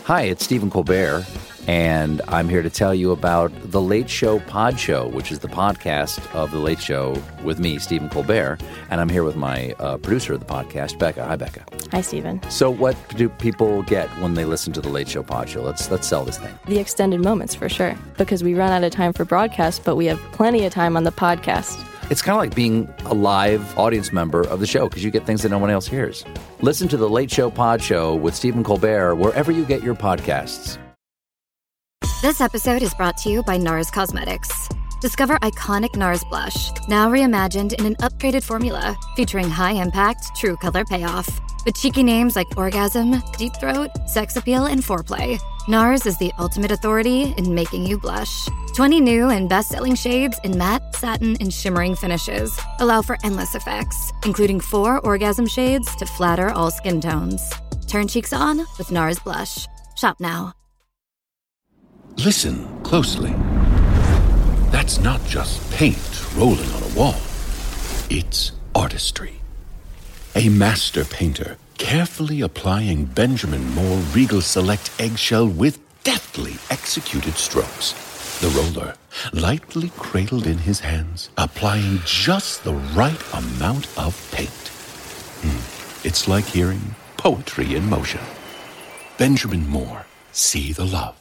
Hi, it's Stephen Colbert, and I'm here to tell you about The Late Show Pod Show, which is the podcast of The Late Show with me, Stephen Colbert, and I'm here with my producer of the podcast, Becca. Hi, Becca. Hi, Stephen. So what do people get when they listen to The Late Show Pod Show? Let's sell this thing. The extended moments, for sure, because we run out of time for broadcast, but we have plenty of time on the podcast. It's kind of like being a live audience member of the show because you get things that no one else hears. Listen to The Late Show Pod Show with Stephen Colbert wherever you get your podcasts. This episode is brought to you by NARS Cosmetics. Discover iconic NARS blush, now reimagined in an upgraded formula featuring high-impact, true color payoff. With cheeky names like Orgasm, Deep Throat, Sex Appeal, and Foreplay, NARS is the ultimate authority in making you blush. 20 new and best-selling shades in matte, satin, and shimmering finishes allow for endless effects, including 4 orgasm shades to flatter all skin tones. Turn cheeks on with NARS blush. Shop now. Listen closely. That's not just paint rolling on a wall. It's artistry. A master painter carefully applying Benjamin Moore Regal Select eggshell with deftly executed strokes. The roller, lightly cradled in his hands, applying just the right amount of paint. It's like hearing poetry in motion. Benjamin Moore, see the love.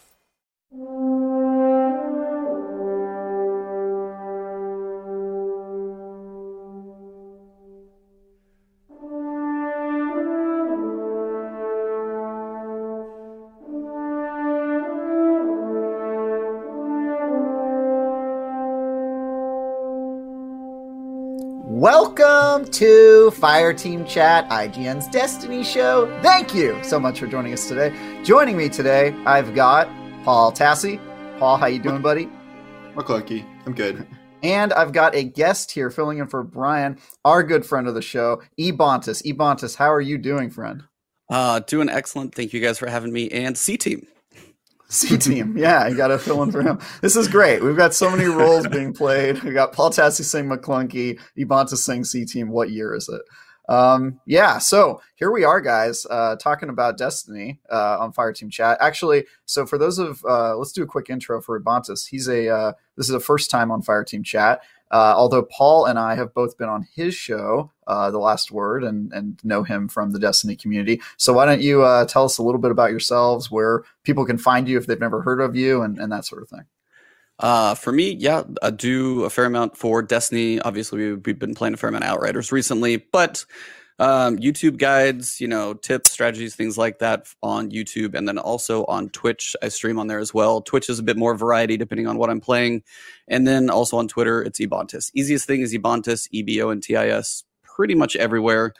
Welcome to Fireteam Chat, IGN's Destiny show. Thank you so much for joining us today. Joining me today, I've got Paul Tassi. Paul, how you doing, buddy? McClunky. I'm good. And I've got a guest here filling in for Brian, our good friend of the show, Ebontis. Ebontis, how are you doing, friend? Doing excellent. Thank you guys for having me. And C-Team. C-Team, yeah, you got to fill in for him. This is great. We've got so many roles being played. We got Paul Tassi saying McClunky, Ebontis saying C-Team. What year is it? So here we are, guys, talking about Destiny on Fireteam Chat. Actually, so for those of let's do a quick intro for Ebontis. This is the first time on Fireteam Chat. Although Paul and I have both been on his show, The Last Word, and know him from the Destiny community. So why don't you tell us a little bit about yourselves, where people can find you if they've never heard of you, and that sort of thing. For me, I do a fair amount for Destiny. Obviously, we've been playing a fair amount of Outriders recently, but YouTube guides, tips, strategies, things like that on YouTube, and then also on Twitch. I stream on there as well. Twitch is a bit more variety depending on what I'm playing, and then also on Twitter, it's Ebontis. Easiest thing is Ebontis, EBONTIS, pretty much everywhere.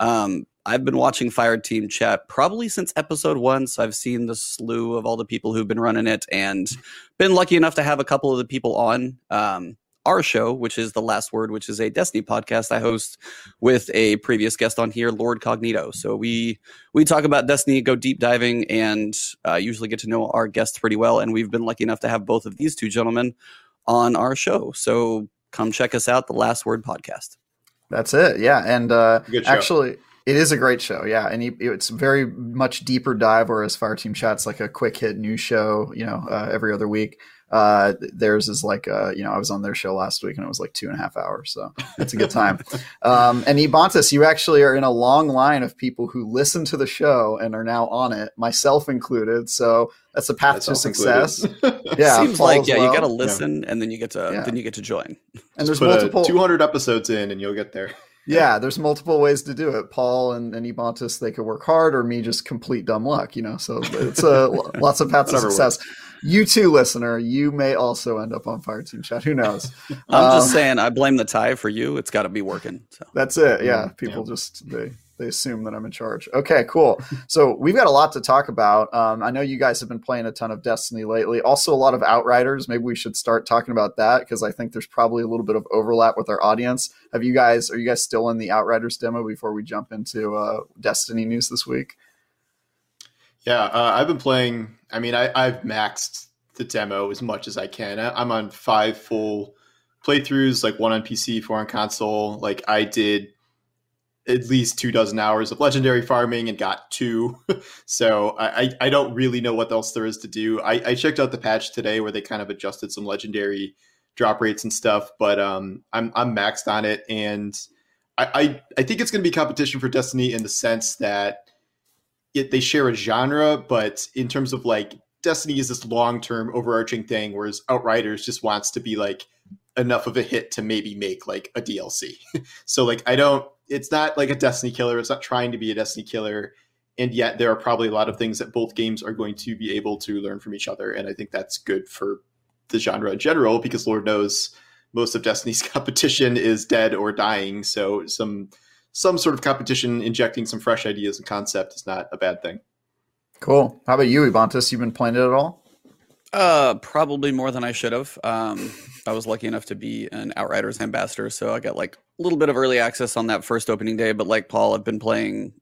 I've been watching Fireteam Chat probably since episode 1, so I've seen the slew of all the people who've been running it, and been lucky enough to have a couple of the people on our show, which is The Last Word, which is a Destiny podcast I host with a previous guest on here, Lord Cognito. So we talk about Destiny, go deep diving, and usually get to know our guests pretty well, and we've been lucky enough to have both of these two gentlemen on our show. So come check us out, The Last Word podcast. That's it, yeah, and actually... It is a great show, yeah, and it's very much deeper dive, whereas Fireteam Chat's like a quick hit news show, every other week. Theirs is like, I was on their show last week and it was like 2.5 hours, so it's a good time. And Ebontis, you actually are in a long line of people who listen to the show and are now on it, myself included. So that's a path to success. Yeah, seems like you got to listen, and then you get to join. And there's multiple 200 episodes in, and you'll get there. Yeah, there's multiple ways to do it. Paul and Ebontis, they could work hard, or me just complete dumb luck, so it's lots of paths to success. You too, listener, you may also end up on Fireteam Chat. Who knows? I'm just saying, I blame the tie for you. It's got to be working. So. That's it. Yeah, people just they assume that I'm in charge. Okay, cool. So we've got a lot to talk about. I know you guys have been playing a ton of Destiny lately. Also a lot of Outriders. Maybe we should start talking about that, because I think there's probably a little bit of overlap with our audience. Are you guys still in the Outriders demo before we jump into Destiny news this week? Yeah, I've been playing. I mean, I've maxed the demo as much as I can. I'm on 5 full playthroughs, like 1 on PC, 4 on console. Like I did at least 24 hours of legendary farming and got 2. So I don't really know what else there is to do. I checked out the patch today where they kind of adjusted some legendary drop rates and stuff, but I'm maxed on it, and I think it's going to be competition for Destiny in the sense that they share a genre, but in terms of like Destiny is this long-term overarching thing, whereas Outriders just wants to be like enough of a hit to maybe make like a DLC. So like it's not like a Destiny killer. It's not trying to be a Destiny killer. And yet there are probably a lot of things that both games are going to be able to learn from each other. And I think that's good for the genre in general, because Lord knows most of Destiny's competition is dead or dying. So some sort of competition injecting some fresh ideas and concept is not a bad thing. Cool. How about you, Ibantis? You've been playing it at all? Probably more than I should have. I was lucky enough to be an Outriders ambassador, so I got like a little bit of early access on that first opening day. But like Paul, I've been playing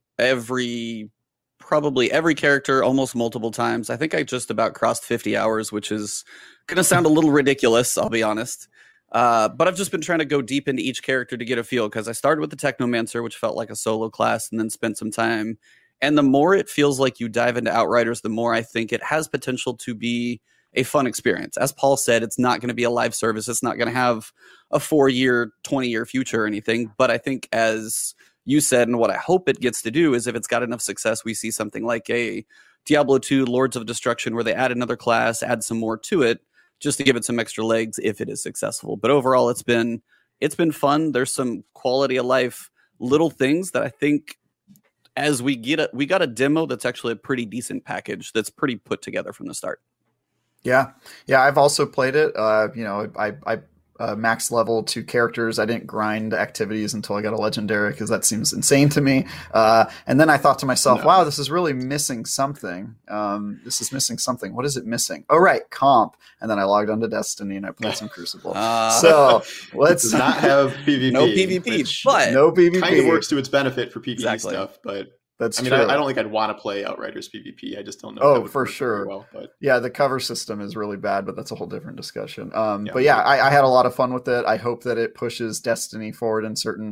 probably every character almost multiple times. I think I just about crossed 50 hours, which is going to sound a little ridiculous, I'll be honest. But I've just been trying to go deep into each character to get a feel, because I started with the Technomancer, which felt like a solo class, and then spent some time. And the more it feels like you dive into Outriders, the more I think it has potential to be a fun experience. As Paul said, it's not going to be a live service. It's not going to have a 4-year, 20-year future or anything. But I think, as you said, and what I hope it gets to do is, if it's got enough success, we see something like a Diablo 2 Lords of Destruction, where they add another class, add some more to it, just to give it some extra legs if it is successful. But overall, it's been fun. There's some quality of life little things that I think, as we got a demo that's actually a pretty decent package that's pretty put together from the start. Yeah. I've also played it. I max level 2 characters. I didn't grind activities until I got a legendary, because that seems insane to me. And then I thought to myself, wow, this is really missing something. This is missing something. What is it missing? Oh, right, comp. And then I logged onto Destiny and I played some Crucible. So let's not have PvP. No PvP, but no PvP. Kind of works to its benefit for PvP exactly. stuff, but that's true. I don't think I'd want to play Outriders PvP. I just don't know. Oh, for sure. Well, but yeah, the cover system is really bad, but that's a whole different discussion. But yeah, I had a lot of fun with it. I hope that it pushes Destiny forward in certain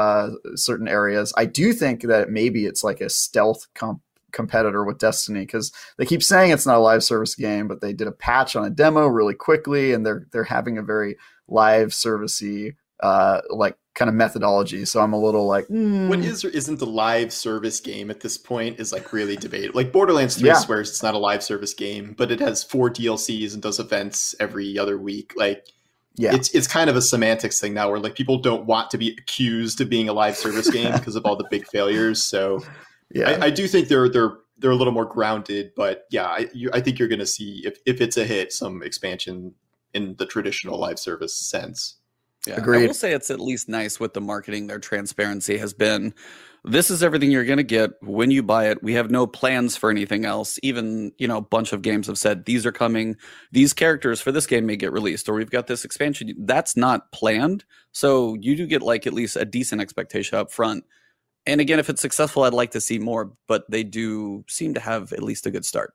areas. I do think that maybe it's like a stealth competitor with Destiny, because they keep saying it's not a live service game, but they did a patch on a demo really quickly, and they're having a very live servicey like kind of methodology. So I'm a little like, what is or isn't the live service game at this point is like really debated. Like Borderlands 3 swears it's not a live service game, but it has 4 DLCs and does events every other week. Like, it's kind of a semantics thing now, where like people don't want to be accused of being a live service game because of all the big failures. So I do think they're a little more grounded, but yeah, I think you're going to see, if it's a hit, some expansion in the traditional live service sense. Yeah, agreed. I will say it's at least nice with the marketing. Their transparency has been, this is everything you're going to get when you buy it. We have no plans for anything else. Even, a bunch of games have said, these are coming. These characters for this game may get released, or we've got this expansion. That's not planned. So you do get like at least a decent expectation up front. And again, if it's successful, I'd like to see more, but they do seem to have at least a good start.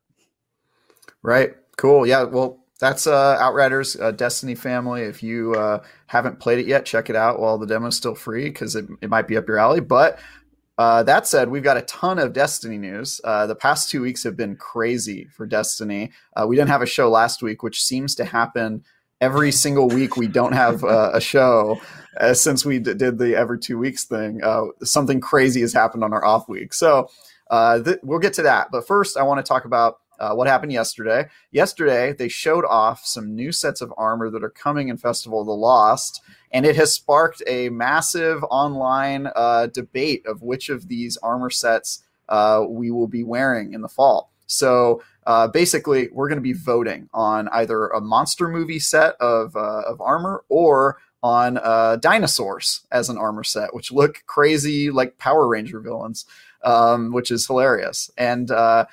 Right. Cool. Yeah. Well, that's Outriders, Destiny family. If you haven't played it yet, check it out while the demo's still free, because it might be up your alley. But that said, we've got a ton of Destiny news. The past 2 weeks have been crazy for Destiny. We didn't have a show last week, which seems to happen every single week. We don't have a show since we did the every 2 weeks thing. Something crazy has happened on our off week. So we'll get to that. But first, I want to talk about what happened yesterday. Yesterday, they showed off some new sets of armor that are coming in Festival of the Lost, and it has sparked a massive online debate of which of these armor sets we will be wearing in the fall. So basically, we're going to be voting on either a monster movie set of armor, or on dinosaurs as an armor set, which look crazy like Power Ranger villains, which is hilarious. And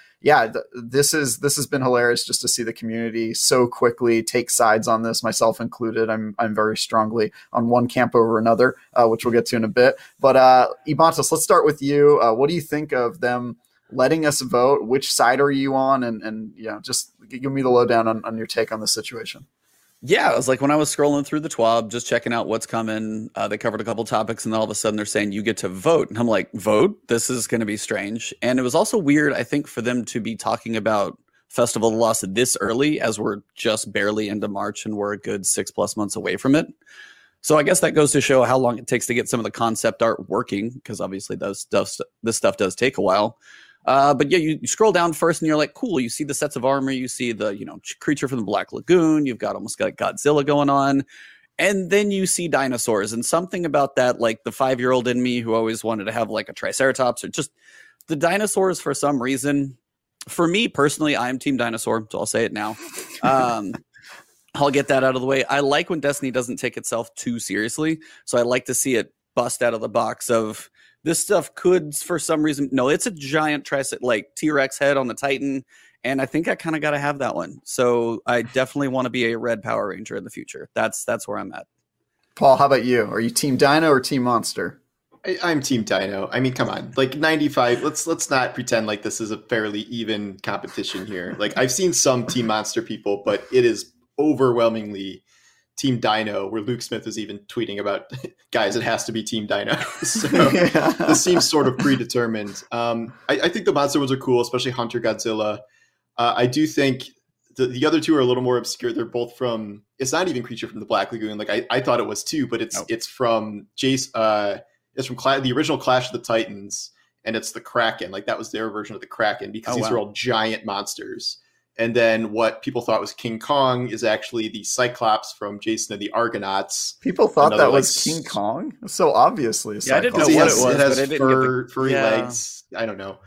this has been hilarious just to see the community so quickly take sides on this, myself included. I'm very strongly on one camp over another, which we'll get to in a bit. But Ibantis, let's start with you. What do you think of them letting us vote? Which side are you on? And just give me the lowdown on your take on the situation. Yeah, it was like when I was scrolling through the TWAB, just checking out what's coming. They covered a couple topics, and then all of a sudden they're saying you get to vote. And I'm like, vote? This is going to be strange. And it was also weird, I think, for them to be talking about Festival of the Lost this early, as we're just barely into March and we're a good 6+ months away from it. So I guess that goes to show how long it takes to get some of the concept art working, because obviously this stuff does take a while. But yeah, you scroll down first and you're like, cool. You see the sets of armor, you see the creature from the Black Lagoon. You've got almost like Godzilla going on, and then you see dinosaurs. And something about that, like the 5-year-old in me who always wanted to have like a Triceratops, or just the dinosaurs for some reason. For me personally, I am Team Dinosaur, so I'll say it now. I'll get that out of the way. I like when Destiny doesn't take itself too seriously, so I like to see it bust out of the box of this stuff could, for some reason, no, it's a giant like T-Rex head on the Titan, and I think I kind of got to have that one. So I definitely want to be a red Power Ranger in the future. That's where I'm at. Paul, how about you? Are you Team Dino or Team Monster? I'm Team Dino. I mean, come on, like 95. Let's not pretend like this is a fairly even competition here. Like I've seen some Team Monster people, but it is overwhelmingly Team Dino, where Luke Smith is even tweeting about, guys, it has to be Team Dino. So this seems sort of predetermined. I think the monster ones are cool, especially Hunter Godzilla. I do think the other two are a little more obscure. They're both from, it's not even Creature from the Black Lagoon. Like I thought it was too, but it's from Jace. It's from the original Clash of the Titans, and it's the Kraken. Like that was their version of the Kraken, because these are all giant monsters. And then what people thought was King Kong is actually the Cyclops from Jason and the Argonauts. People thought that was King Kong? So obviously a Cyclops. I didn't know what it was. It has furry legs. I don't know.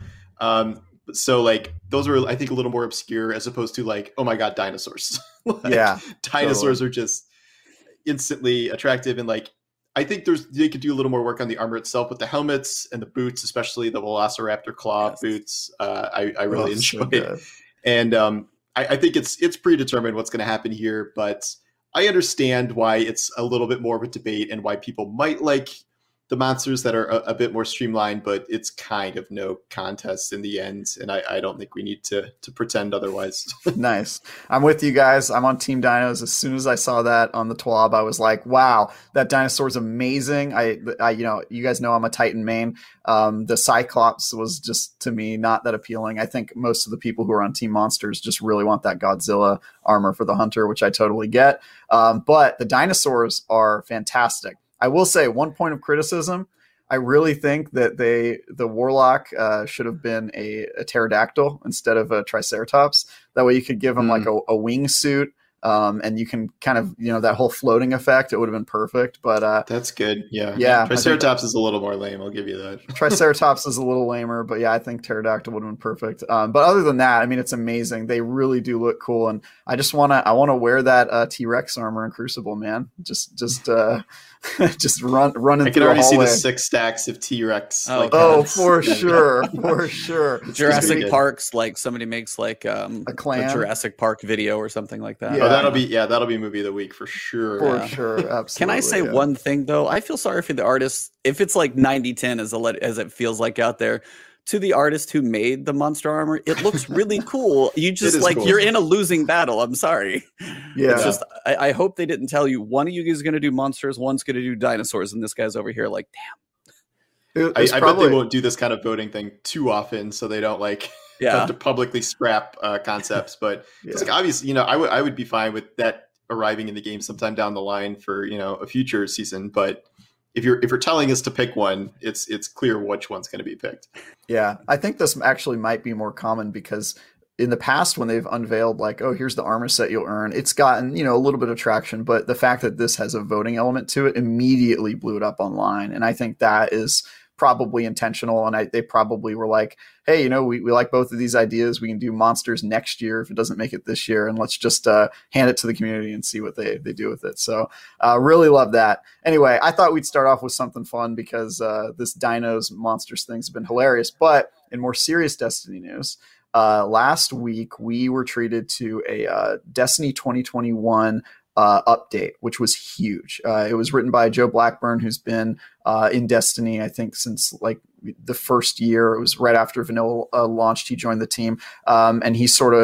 So like those are, I think, a little more obscure, as opposed to like, oh my God, dinosaurs. Dinosaurs are just instantly attractive. And like, I think they could do a little more work on the armor itself with the helmets and the boots, especially the Velociraptor claw boots. I really enjoy it. And I think it's predetermined what's going to happen here, but I understand why it's a little bit more of a debate and why people might like the monsters that are a bit more streamlined, but it's kind of no contest in the end. And I don't think we need to pretend otherwise. Nice. I'm with you guys. I'm on Team Dinos. As soon as I saw that on the TWAB, I was like, wow, that dinosaur is amazing. I you guys know I'm a Titan main. The Cyclops was just, to me, not that appealing. I think most of the people who are on Team Monsters just really want that Godzilla armor for the Hunter, which I totally get. But the dinosaurs are fantastic. I will say one point of criticism. I really think that the Warlock should have been a pterodactyl instead of a Triceratops. That way you could give him like a wingsuit, and you can kind of, that whole floating effect. It would have been perfect. But that's good. Yeah. Triceratops is a little more lame. I'll give you that. Triceratops is a little lamer, but yeah, I think pterodactyl would have been perfect. But other than that, I mean, it's amazing. They really do look cool, and I want to wear that T-Rex armor in Crucible, man. Just running. I can already see the 6 stacks of T-Rex. For sure. Jurassic Park's, like somebody makes like a Jurassic Park video or something like that. Yeah. That'll be movie of the week for sure. Absolutely. Can I say one thing though? I feel sorry for the artists if it's like 90-10 as it feels like out there. To the artist who made the monster armor, it looks really cool. You just like, cool. You're in a losing battle. I'm sorry. Yeah. It's just, I hope they didn't tell you one of you is going to do monsters, one's going to do dinosaurs, and this guy's over here like, damn. I bet they won't do this kind of voting thing too often, so they don't have to publicly scrap concepts. But it's like, obviously, I would be fine with that arriving in the game sometime down the line for a future season, but. If you're telling us to pick one, it's clear which one's going to be picked. Yeah, I think this actually might be more common because in the past when they've unveiled like, oh, here's the armor set you'll earn, it's gotten, a little bit of traction. But the fact that this has a voting element to it immediately blew it up online. And I think that is probably intentional. And they probably were like, hey, we like both of these ideas. We can do monsters next year if it doesn't make it this year. And let's just hand it to the community and see what they do with it. So really love that. Anyway, I thought we'd start off with something fun because this Dinos Monsters thing's been hilarious. But in more serious Destiny news, last week we were treated to a Destiny 2021 update, which was huge. It was written by Joe Blackburn, who's been in Destiny, I think, since like the first year. It was right after Vanilla launched. He joined the team, and he sort of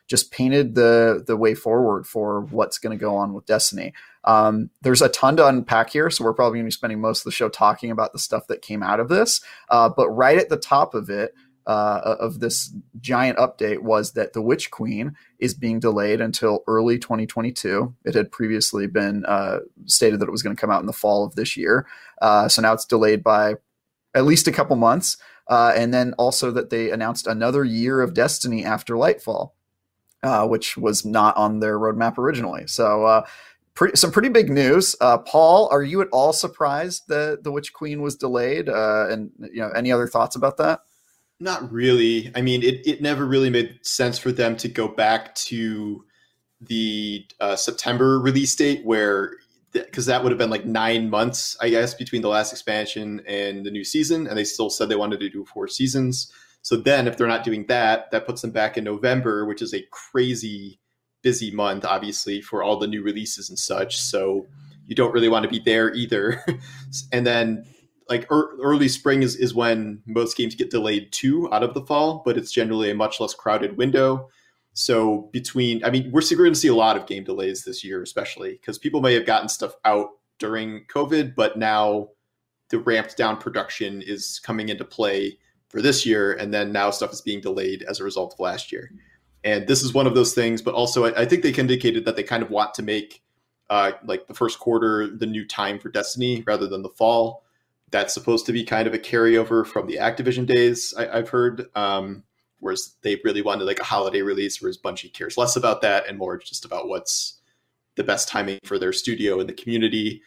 just painted the way forward for what's going to go on with Destiny. There's a ton to unpack here, so we're probably going to be spending most of the show talking about the stuff that came out of this. But right at the top of it, of this giant update, was that the Witch Queen is being delayed until early 2022. It had previously been stated that it was going to come out in the fall of this year. So now it's delayed by at least a couple months. And then also that they announced another year of Destiny after Lightfall, which was not on their roadmap originally. So some pretty big news. Paul, are you at all surprised that the Witch Queen was delayed? And any other thoughts about that? Not really. I mean, it never really made sense for them to go back to the September release date, because that would have been like 9 months, I guess, between the last expansion and the new season. And they still said they wanted to do 4 seasons. So then if they're not doing that, that puts them back in November, which is a crazy busy month, obviously, for all the new releases and such. So you don't really want to be there either. And then like early spring is when most games get delayed too out of the fall, but it's generally a much less crowded window. So we're going to see a lot of game delays this year, especially because people may have gotten stuff out during COVID, but now the ramped down production is coming into play for this year. And then now stuff is being delayed as a result of last year. And this is one of those things, but also I think they indicated that they kind of want to make like the first quarter the new time for Destiny rather than the fall. That's supposed to be kind of a carryover from the Activision days, I've heard, whereas they really wanted like a holiday release, whereas Bungie cares less about that and more just about what's the best timing for their studio and the community.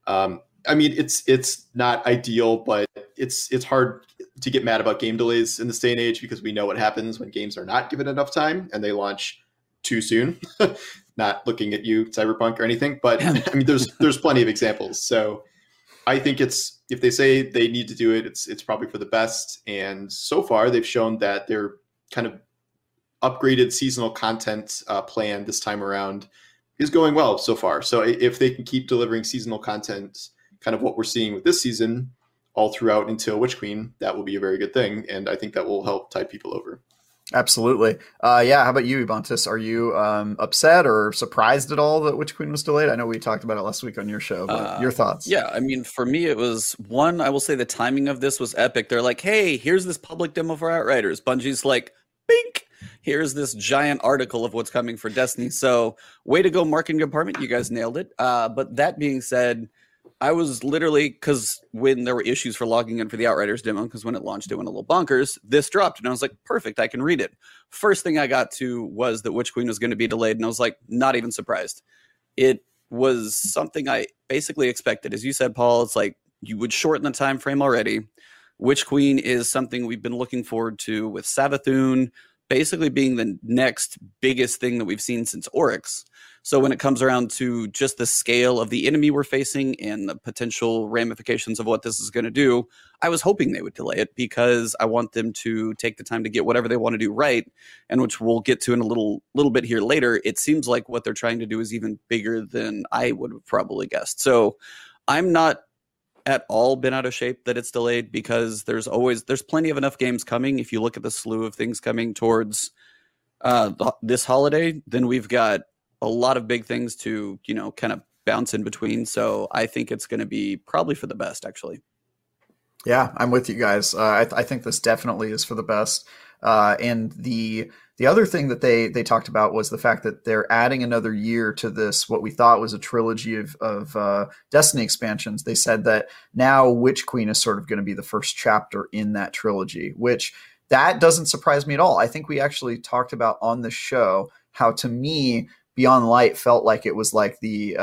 It's not ideal, but it's hard to get mad about game delays in this day and age because we know what happens when games are not given enough time and they launch too soon. Not looking at you, Cyberpunk, or anything, but I mean, there's plenty of examples. So I think if they say they need to do it, it's probably for the best. And so far, they've shown that their kind of upgraded seasonal content plan this time around is going well so far. So if they can keep delivering seasonal content, kind of what we're seeing with this season, all throughout until Witch Queen, that will be a very good thing. And I think that will help tide people over. Absolutely. How about you, Ebontis? Are you upset or surprised at all that Witch Queen was delayed? I know we talked about it last week on your show, but your thoughts? Yeah, I mean, for me, it was one, I will say the timing of this was epic. They're like, hey, here's this public demo for Outriders. Bungie's like, bink, here's this giant article of what's coming for Destiny. So way to go, marketing department. You guys nailed it. But that being said, I was literally, because when there were issues for logging in for the Outriders demo, because when it launched, it went a little bonkers, this dropped. And I was like, perfect, I can read it. First thing I got to was that Witch Queen was going to be delayed. And I was like, not even surprised. It was something I basically expected. As you said, Paul, it's like you would shorten the time frame already. Witch Queen is something we've been looking forward to with Savathûn basically being the next biggest thing that we've seen since Oryx. So when it comes around to just the scale of the enemy we're facing and the potential ramifications of what this is going to do, I was hoping they would delay it because I want them to take the time to get whatever they want to do right, and which we'll get to in a little bit here later. It seems like what they're trying to do is even bigger than I would have probably guessed. So I'm not at all been out of shape that it's delayed because there's plenty of enough games coming. If you look at the slew of things coming towards this holiday, then we've got a lot of big things to, kind of bounce in between. So I think it's going to be probably for the best, actually. Yeah, I'm with you guys. I think this definitely is for the best. And the other thing that they talked about was the fact that they're adding another year to this, what we thought was a trilogy of Destiny expansions. They said that now Witch Queen is sort of going to be the first chapter in that trilogy, which that doesn't surprise me at all. I think we actually talked about on the show how, to me, Beyond Light felt like it was like the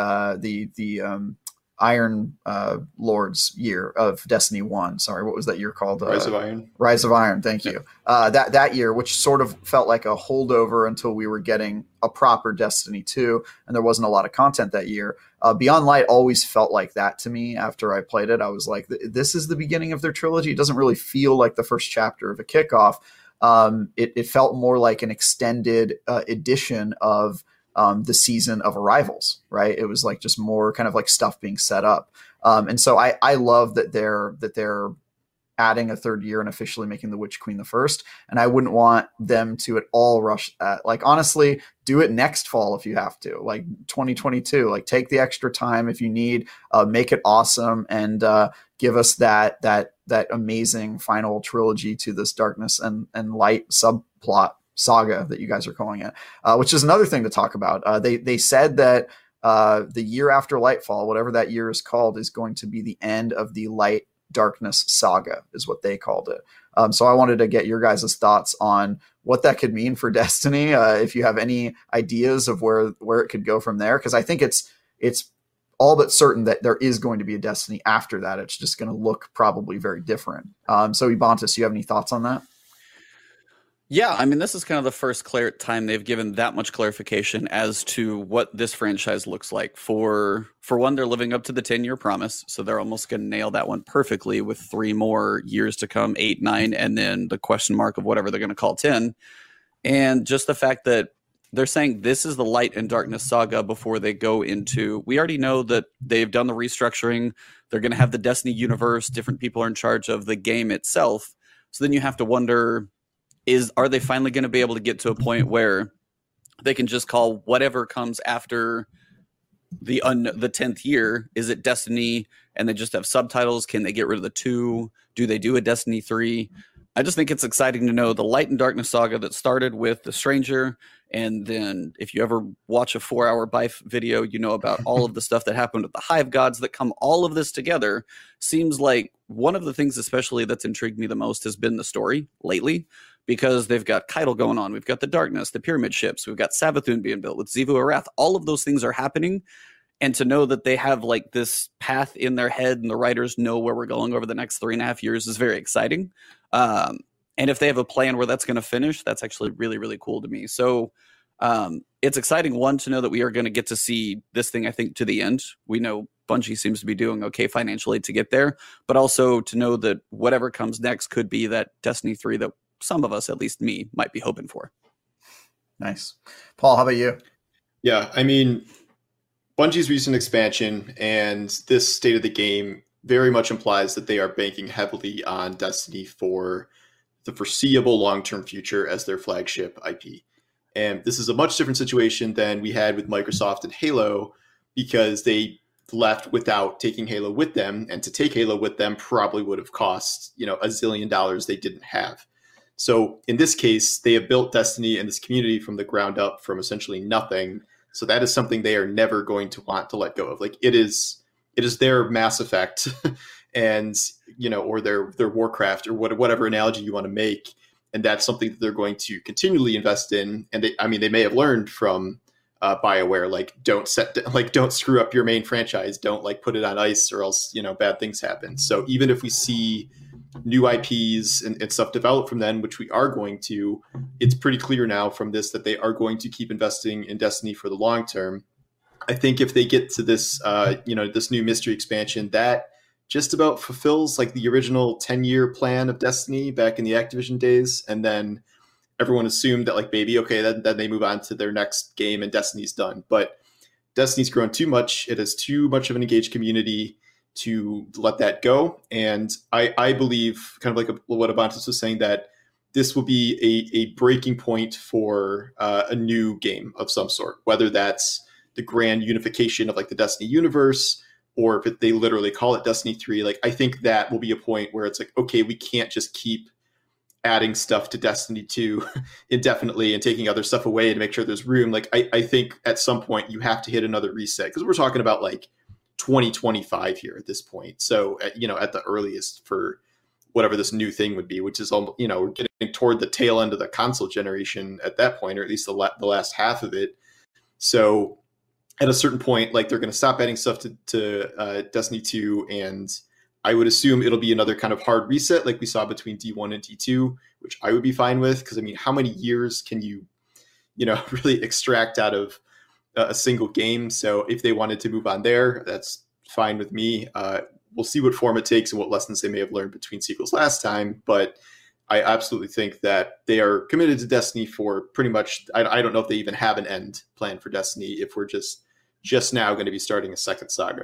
Iron Lord's year of Destiny 1. Sorry, what was that year called? Rise of Iron. Rise of Iron, thank you. That year, which sort of felt like a holdover until we were getting a proper Destiny 2, and there wasn't a lot of content that year. Beyond Light always felt like that to me after I played it. I was like, this is the beginning of their trilogy. It doesn't really feel like the first chapter of a kickoff. It felt more like an extended edition of the season of Arrivals, right? It was like just more kind of like stuff being set up. And so I love that they're adding a third year and officially making the Witch Queen the first. And I wouldn't want them to at all rush that. Like, honestly, do it next fall if you have to, like 2022. Like, take the extra time if you need, make it awesome, and give us that amazing final trilogy to this Darkness and Light subplot saga that you guys are calling it, which is another thing to talk about. They said that the year after Lightfall, whatever that year is called, is going to be the end of the Light Darkness saga, is what they called it. So I wanted to get your guys' thoughts on what that could mean for Destiny. If you have any ideas of where it could go from there, because I think it's all but certain that there is going to be a Destiny after that. It's just going to look probably very different. So Ebontis, you have any thoughts on that? Yeah, I mean, this is kind of the first time they've given that much clarification as to what this franchise looks like. For one, they're living up to the 10-year promise, so they're almost going to nail that one perfectly with 3 more years to come, 8, 9, and then the question mark of whatever they're going to call 10. And just the fact that they're saying this is the Light and Darkness saga before they go into, we already know that they've done the restructuring. They're going to have the Destiny universe. Different people are in charge of the game itself. So then you have to wonder, are they finally going to be able to get to a point where they can just call whatever comes after the 10th year? Is it Destiny and they just have subtitles? Can they get rid of the 2? Do they do a Destiny 3? I just think it's exciting to know the Light and Darkness saga that started with The Stranger. And then if you ever watch a 4-hour Bife video, you know about all of the stuff that happened with the Hive Gods that come all of this together. Seems like one of the things especially that's intrigued me the most has been the story lately, because they've got Keitel going on. We've got the Darkness, the Pyramid ships. We've got Savathûn being built with Xivu Arath. All of those things are happening. And to know that they have like this path in their head and the writers know where we're going over the next 3.5 years is very exciting. And if they have a plan where that's going to finish, that's actually really, really cool to me. So it's exciting, one, to know that we are going to get to see this thing, I think, to the end. We know Bungie seems to be doing okay financially to get there, but also to know that whatever comes next could be that Destiny 3 that some of us, at least me, might be hoping for. Nice. Paul, how about you? Yeah, I mean, Bungie's recent expansion and this state of the game very much implies that they are banking heavily on Destiny for the foreseeable long-term future as their flagship IP. And this is a much different situation than we had with Microsoft and Halo, because they left without taking Halo with them, and to take Halo with them probably would have cost, $1 zillion they didn't have. So in this case, they have built Destiny and this community from the ground up from essentially nothing. So that is something they are never going to want to let go of. Like, it is their Mass Effect and, or their Warcraft, or whatever analogy you want to make. And that's something that they're going to continually invest in. And they may have learned from BioWare, like, don't screw up your main franchise. Don't put it on ice, or else, bad things happen. So even if we see new IPs and stuff develop from then, which we are going to, it's pretty clear now from this that they are going to keep investing in Destiny for the long term. I think if they get to this, this new mystery expansion, that just about fulfills the original 10-year plan of Destiny back in the Activision days. And then everyone assumed that then they move on to their next game and Destiny's done. But Destiny's grown too much. It has too much of an engaged community to let that go. And I believe, kind of like what Ebontis was saying, that this will be a breaking point for a new game of some sort, whether that's the grand unification of the Destiny universe, or if they literally call it Destiny 3. I think that will be a point where it's okay, we can't just keep adding stuff to Destiny 2 indefinitely and taking other stuff away to make sure there's room. I think at some point you have to hit another reset, because we're talking about 2025 here at this point. So, at the earliest for whatever this new thing would be, which is, we're getting toward the tail end of the console generation at that point, or at least the last half of it. So at a certain point, they're going to stop adding stuff to Destiny 2, and I would assume it'll be another kind of hard reset like we saw between D1 and D2, which I would be fine with, because how many years can you, really extract out of a single game? So if they wanted to move on there, that's fine with me. We'll see what form it takes and what lessons they may have learned between sequels last time, but I absolutely think that they are committed to Destiny for pretty much, I don't know if they even have an end plan for Destiny, if we're just now going to be starting a second saga.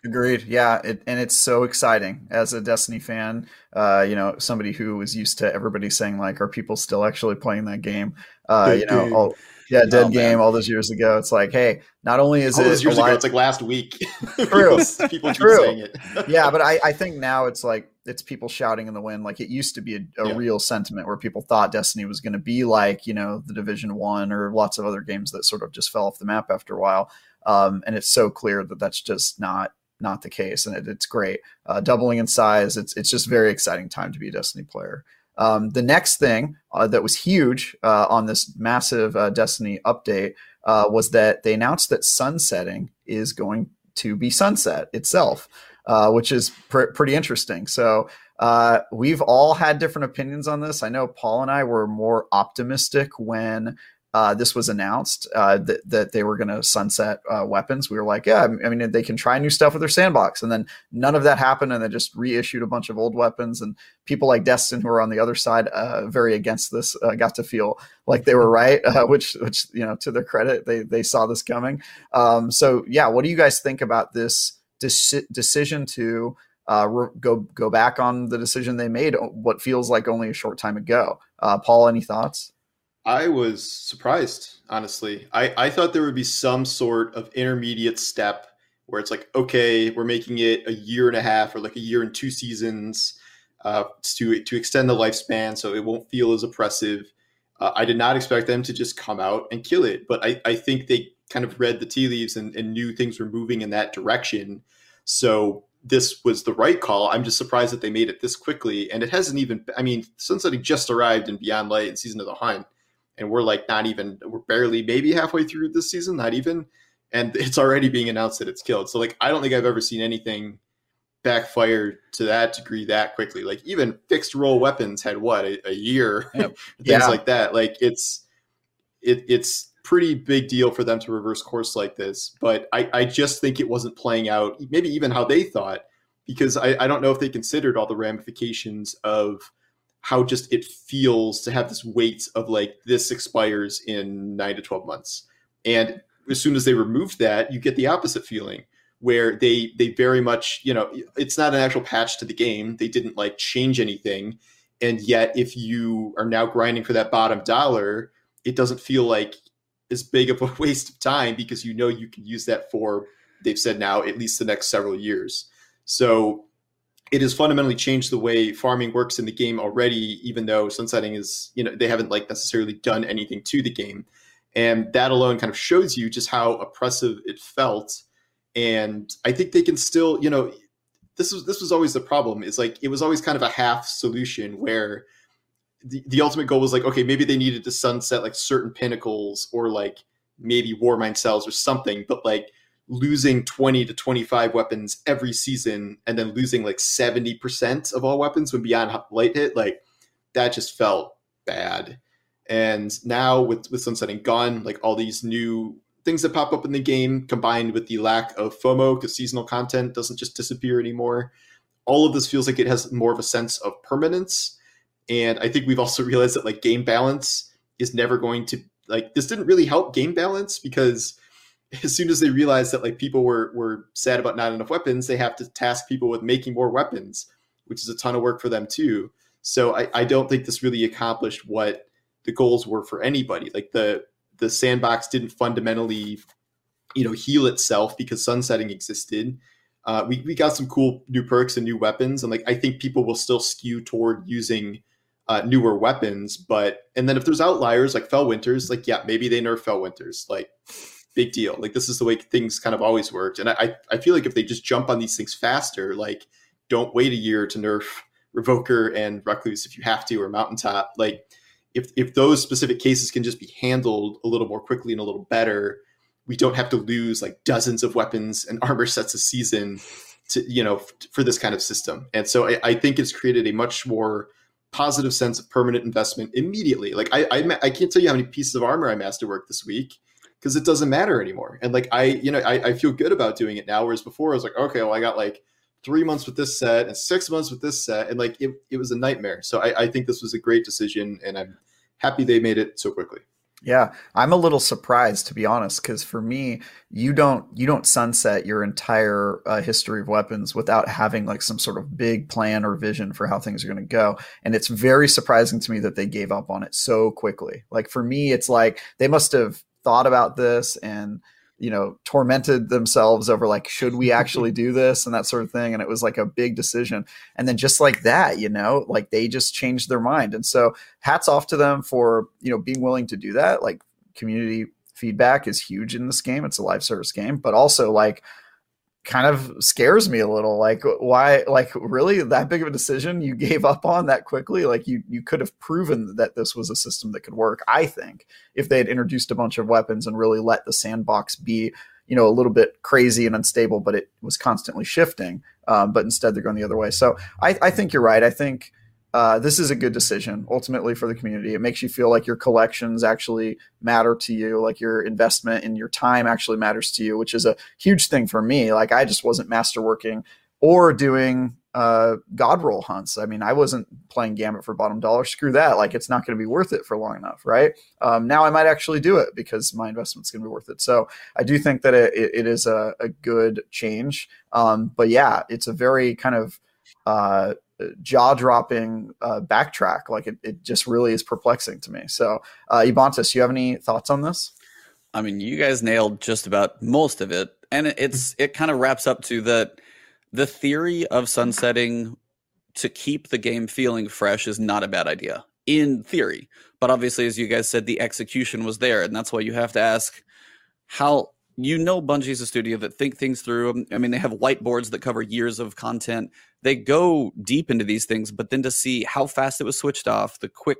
Agreed. Yeah, and it's so exciting as a Destiny fan. Somebody who was used to everybody saying like, "Are people still actually playing that game?" Dead game. Dead Oh, game man. all those years ago. It's like, hey, not only is All it those years alive- ago, it's like last week. True. People keep True. saying it. Yeah, but I think now it's like it's people shouting in the wind. Like it used to be a Yeah. real sentiment where people thought Destiny was going to be like, the Division 1 or lots of other games that sort of just fell off the map after a while. And it's so clear that that's just not the case, and it's great. Doubling in size, it's just very exciting time to be a Destiny player. The next thing that was huge on this massive Destiny update was that they announced that sunsetting is going to be sunset itself, which is pretty interesting. So we've all had different opinions on this. I know Paul and I were more optimistic when this was announced that they were going to sunset weapons. We were like, yeah, I mean, they can try new stuff with their sandbox. And then none of that happened. And they just reissued a bunch of old weapons. And people like Destin, who are on the other side, very against this, got to feel like they were right, which to their credit, they saw this coming. So, yeah, what do you guys think about this decision to go back on the decision they made, what feels like only a short time ago? Paul, any thoughts? I was surprised, honestly. I thought there would be some sort of intermediate step where it's like, okay, we're making it a year and a half or like a year and 2 seasons to extend the lifespan so it won't feel as oppressive. I did not expect them to just come out and kill it, but I think they kind of read the tea leaves and knew things were moving in that direction. So this was the right call. I'm just surprised that they made it this quickly. And it hasn't even, Sunsetting just arrived in Beyond Light and Season of the Hunt. And we're barely maybe halfway through this season, not even. And it's already being announced that it's killed. So like, I don't think I've ever seen anything backfire to that degree that quickly. Like even fixed role weapons had a year, Yep. things like that. Like it's pretty big deal for them to reverse course like this. But I just think it wasn't playing out maybe even how they thought, because I don't know if they considered all the ramifications of how just it feels to have this weight of like this expires in 9 to 12 months. And as soon as they removed that, you get the opposite feeling where they very much, it's not an actual patch to the game. They didn't like change anything. And yet if you are now grinding for that bottom dollar, it doesn't feel like as big of a waste of time because you can use that for, they've said now, at least the next several years. So it has fundamentally changed the way farming works in the game already, even though sunsetting is, they haven't like necessarily done anything to the game. And that alone kind of shows you just how oppressive it felt. And I think they can still, this was always the problem, is like, it was always kind of a half solution where the ultimate goal was like, okay, maybe they needed to sunset like certain pinnacles or like maybe Warmind cells or something, but like losing 20 to 25 weapons every season and then losing like 70% of all weapons when Beyond Light hit, like that just felt bad. And now with Sunsetting gone, like all these new things that pop up in the game combined with the lack of FOMO because seasonal content doesn't just disappear anymore, all of this feels like it has more of a sense of permanence. And I think we've also realized that like game balance is never going to, like, this didn't really help game balance because as soon as they realized that like people were sad about not enough weapons, they have to task people with making more weapons, which is a ton of work for them too. So I don't think this really accomplished what the goals were for anybody. Like the sandbox didn't fundamentally, heal itself because sunsetting existed. We got some cool new perks and new weapons, and like I think people will still skew toward using newer weapons. And then if there's outliers like Fellwinters, like yeah, maybe they nerf Fellwinters, like big deal. Like this is the way things kind of always worked. And I feel like if they just jump on these things faster, like don't wait a year to nerf Revoker and Recluse if you have to, or Mountaintop, like if those specific cases can just be handled a little more quickly and a little better, we don't have to lose like dozens of weapons and armor sets a season to, for this kind of system. And so I think it's created a much more positive sense of permanent investment immediately. Like I can't tell you how many pieces of armor I masterworked this week because it doesn't matter anymore. And like, I feel good about doing it now. Whereas before I was like, okay, well I got like 3 months with this set and 6 months with this set. And like, it was a nightmare. So I think this was a great decision and I'm happy they made it so quickly. Yeah, I'm a little surprised, to be honest, because for me, you don't sunset your entire history of weapons without having like some sort of big plan or vision for how things are going to go. And it's very surprising to me that they gave up on it so quickly. Like for me, it's like they must have thought about this and tormented themselves over like, should we actually do this and that sort of thing. And it was like a big decision. And then just like that, like they just changed their mind. And so hats off to them for, being willing to do that. Like community feedback is huge in this game. It's a live service game, but also like kind of scares me a little. Like why, like really that big of a decision you gave up on that quickly? Like you could have proven that this was a system that could work, I think, if they had introduced a bunch of weapons and really let the sandbox be, a little bit crazy and unstable, but it was constantly shifting. But instead they're going the other way. So I think you're right. I think this is a good decision ultimately for the community. It makes you feel like your collections actually matter to you, like your investment and your time actually matters to you, which is a huge thing for me. Like I just wasn't masterworking or doing god roll hunts. I mean, I wasn't playing Gambit for bottom dollar. Screw that. Like it's not going to be worth it for long enough, right? Now I might actually do it because my investment's going to be worth it. So I do think that it is a good change. But yeah, it's a very kind of jaw-dropping backtrack. Like it just really is perplexing to me. So Ebontis, you have any thoughts on this? I mean, you guys nailed just about most of it. And it kind of wraps up to the theory of sunsetting to keep the game feeling fresh is not a bad idea in theory. But obviously, as you guys said, the execution was there. And that's why you have to ask how, Bungie's a studio that think things through. I mean, they have whiteboards that cover years of content. They go deep into these things, but then to see how fast it was switched off, the quick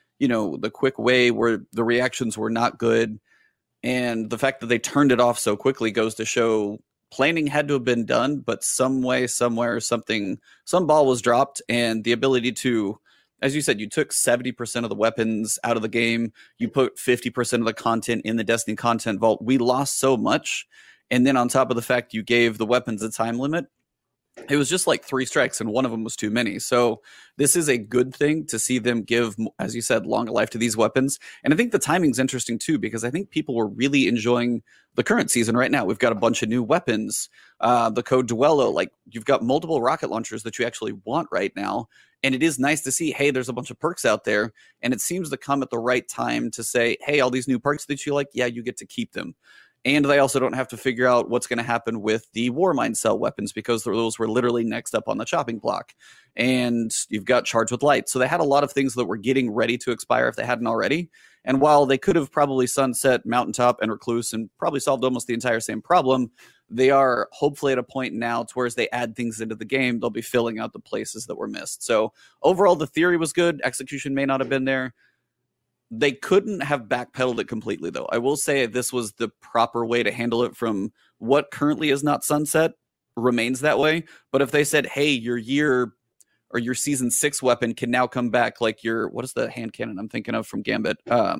way where the reactions were not good, and the fact that they turned it off so quickly goes to show planning had to have been done, but some way, somewhere, some ball was dropped, and the ability to, as you said, you took 70% of the weapons out of the game. You put 50% of the content in the Destiny content vault. We lost so much. And then on top of the fact you gave the weapons a time limit, it was just like 3 strikes and one of them was too many. So this is a good thing to see them give, as you said, longer life to these weapons. And I think the timing's interesting too, because I think people were really enjoying the current season right now. We've got a bunch of new weapons, the code Duello, like you've got multiple rocket launchers that you actually want right now. And it is nice to see, hey, there's a bunch of perks out there. And it seems to come at the right time to say, hey, all these new perks that you like, yeah, you get to keep them. And they also don't have to figure out what's going to happen with the Warmind cell weapons because those were literally next up on the chopping block. And you've got Charged with Light. So they had a lot of things that were getting ready to expire if they hadn't already. And while they could have probably sunset Mountaintop and Recluse and probably solved almost the entire same problem, they are hopefully at a point now to where as they add things into the game, they'll be filling out the places that were missed. So overall, the theory was good. Execution may not have been there. They couldn't have backpedaled it completely, though. I will say this was the proper way to handle it from what currently is not sunset remains that way. But if they said, hey, your year or your season 6 weapon can now come back, like what is the hand cannon I'm thinking of from Gambit?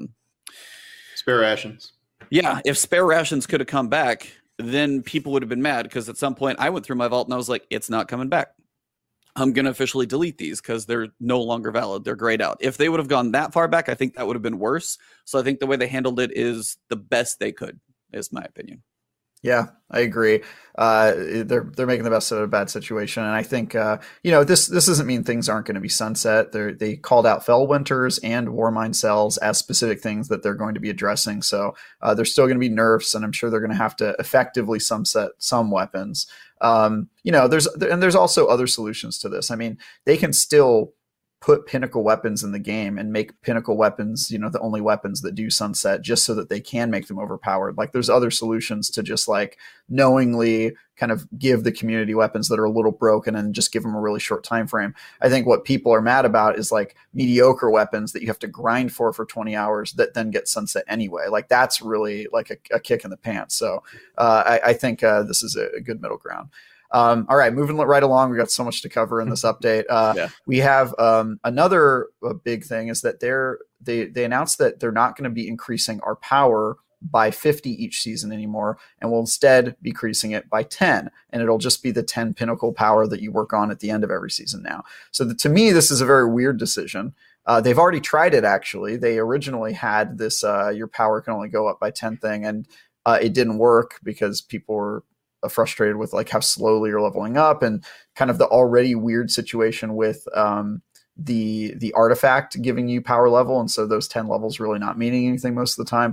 Spare rations. Yeah, if spare rations could have come back, then people would have been mad because at some point I went through my vault and I was like, it's not coming back. I'm going to officially delete these because they're no longer valid. They're grayed out. If they would have gone that far back, I think that would have been worse. So I think the way they handled it is the best they could, is my opinion. Yeah, I agree. They're making the best of a bad situation, and I think this doesn't mean things aren't going to be sunset. They called out Fellwinters and Warmind cells as specific things that they're going to be addressing. So there's still going to be nerfs, and I'm sure they're going to have to effectively sunset some weapons. There's also other solutions to this. I mean, they can still put pinnacle weapons in the game and make pinnacle weapons, the only weapons that do sunset just so that they can make them overpowered. Like there's other solutions to just like knowingly kind of give the community weapons that are a little broken and just give them a really short time frame. I think what people are mad about is like mediocre weapons that you have to grind for 20 hours that then get sunset anyway. Like that's really like a kick in the pants. So I think this is a good middle ground. All right, moving right along. We got so much to cover in this update. We have another big thing is that they announced that they're not going to be increasing our power by 50 each season anymore, and will instead be increasing it by 10. And it'll just be the 10 pinnacle power that you work on at the end of every season now. So to me, this is a very weird decision. they've already tried it. Actually, they originally had this your power can only go up by 10 thing, and it didn't work because people were frustrated with like how slowly you're leveling up, and kind of the already weird situation with the artifact giving you power level, and so those 10 levels really not meaning anything most of the time.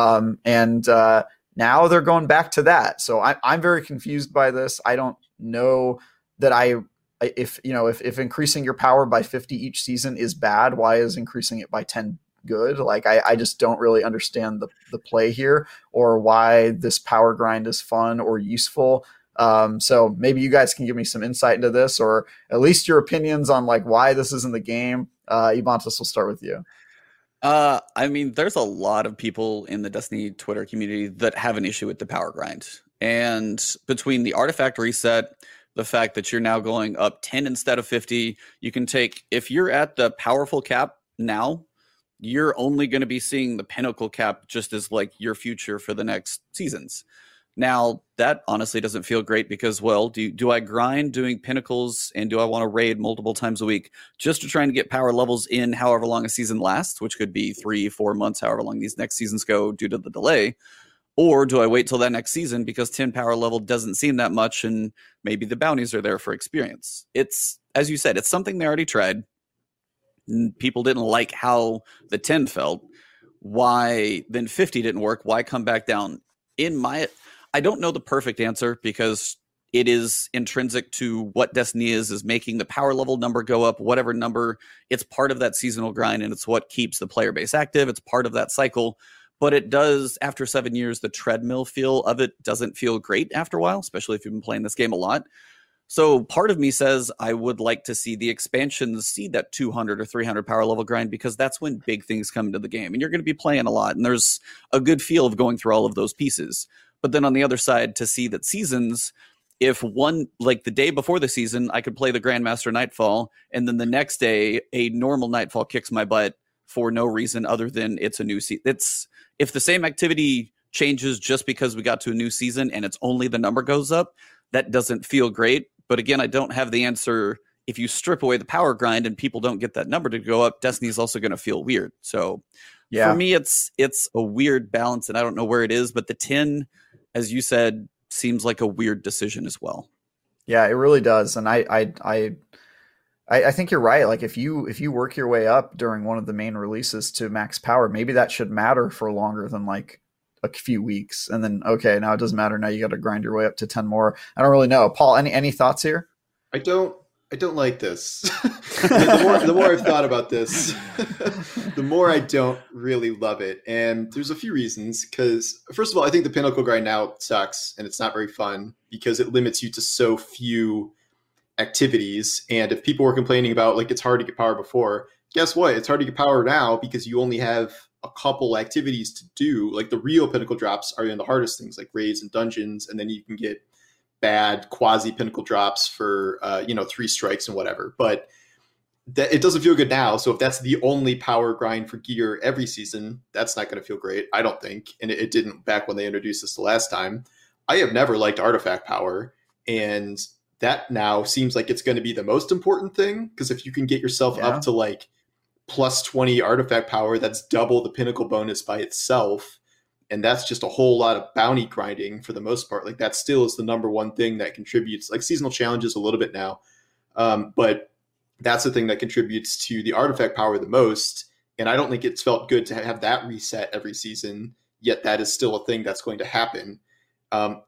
Now they're going back to that. So I'm very confused by this. I don't know that if increasing your power by 50 each season is bad, why is increasing it by 10 good? Like I just don't really understand the play here, or why this power grind is fun or useful. So maybe you guys can give me some insight into this, or at least your opinions on like why this is in the game. Ebontis, we'll start with you. I mean, there's a lot of people in the Destiny Twitter community that have an issue with the power grind. And between the artifact reset, the fact that you're now going up 10 instead of 50, you can take, if you're at the powerful cap now, you're only going to be seeing the pinnacle cap just as like your future for the next seasons. Now, that honestly doesn't feel great because, well, do I grind doing pinnacles, and do I want to raid multiple times a week just to try and get power levels in however long a season lasts, which could be 3-4 months, however long these next seasons go due to the delay? Or do I wait till that next season because 10 power level doesn't seem that much, and maybe the bounties are there for experience? It's, as you said, it's something they already tried. People didn't like how the 10 felt. Why then 50 didn't work? Why come back down? I don't know the perfect answer because it is intrinsic to what Destiny is making the power level number go up, whatever number. It's part of that seasonal grind, and it's what keeps the player base active. It's part of that cycle. But it does, after 7 years, the treadmill feel of it doesn't feel great after a while, especially if you've been playing this game a lot. So part of me says I would like to see the expansions see that 200 or 300 power level grind, because that's when big things come into the game. And you're going to be playing a lot, and there's a good feel of going through all of those pieces. But then on the other side, to see that seasons, if one, like the day before the season, I could play the Grandmaster Nightfall, and then the next day, a normal Nightfall kicks my butt for no reason other than it's a new season. If the same activity changes just because we got to a new season and it's only the number goes up, that doesn't feel great. But again, I don't have the answer. If you strip away the power grind and people don't get that number to go up, Destiny is also going to feel weird. So for me, it's a weird balance, and I don't know where it is. But the 10, as you said, seems like a weird decision as well. Yeah, it really does. And I think you're right. Like if you work your way up during one of the main releases to max power, maybe that should matter for longer than like a few weeks. And then, okay, now it doesn't matter. Now you got to grind your way up to 10 more. I don't really know. Paul, any thoughts here? I don't like this. the more I've thought about this, the more I don't really love it. And there's a few reasons, because first of all, I think the pinnacle grind now sucks and it's not very fun because it limits you to so few activities. And if people were complaining about like it's hard to get power before, guess what? It's hard to get power now because you only have a couple activities to do. Like the real pinnacle drops are in the hardest things like raids and dungeons, and then you can get bad quasi pinnacle drops for 3 strikes and whatever. But it doesn't feel good now. So if that's the only power grind for gear every season, that's not going to feel great, I don't think. And it didn't back when they introduced this the last time. I have never liked artifact power, and that now seems like it's going to be the most important thing, because if you can get yourself up to like plus 20 artifact power, that's double the pinnacle bonus by itself. And that's just a whole lot of bounty grinding for the most part. Like that still is the number one thing that contributes, like seasonal challenges a little bit now. But that's the thing that contributes to the artifact power the most. And I don't think it's felt good to have that reset every season, yet that is still a thing that's going to happen. I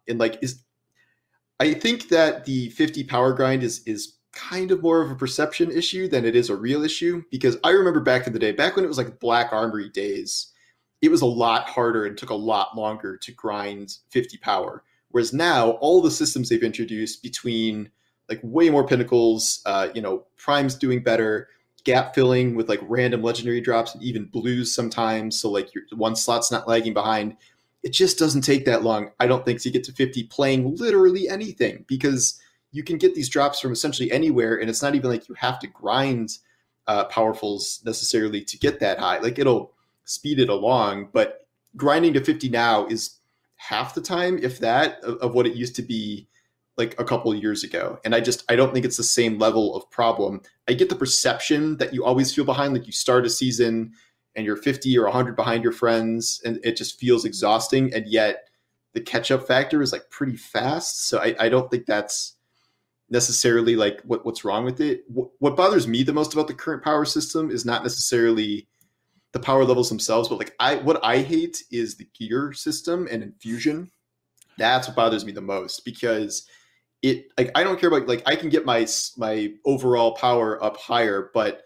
think that the 50 power grind is kind of more of a perception issue than it is a real issue, because I remember back in the day, back when it was like Black Armory days, it was a lot harder and took a lot longer to grind 50 power. Whereas now all the systems they've introduced between like way more pinnacles, primes doing better, gap filling with like random legendary drops and even blues sometimes. So like your one slot's not lagging behind. It just doesn't take that long, I don't think, to get to 50 playing literally anything, because you can get these drops from essentially anywhere. And it's not even like you have to grind powerfuls necessarily to get that high. Like it'll speed it along, but grinding to 50 now is half the time, if that, of what it used to be like a couple of years ago. And I don't think it's the same level of problem. I get the perception that you always feel behind, like you start a season and you're 50 or 100 behind your friends, and it just feels exhausting. And yet the catch up factor is like pretty fast. So I don't think that's necessarily like what's wrong with it. What bothers me the most about the current power system is not necessarily the power levels themselves, but like what I hate is the gear system and infusion. That's what bothers me the most, because it, like, I don't care about, like, I can get my overall power up higher, but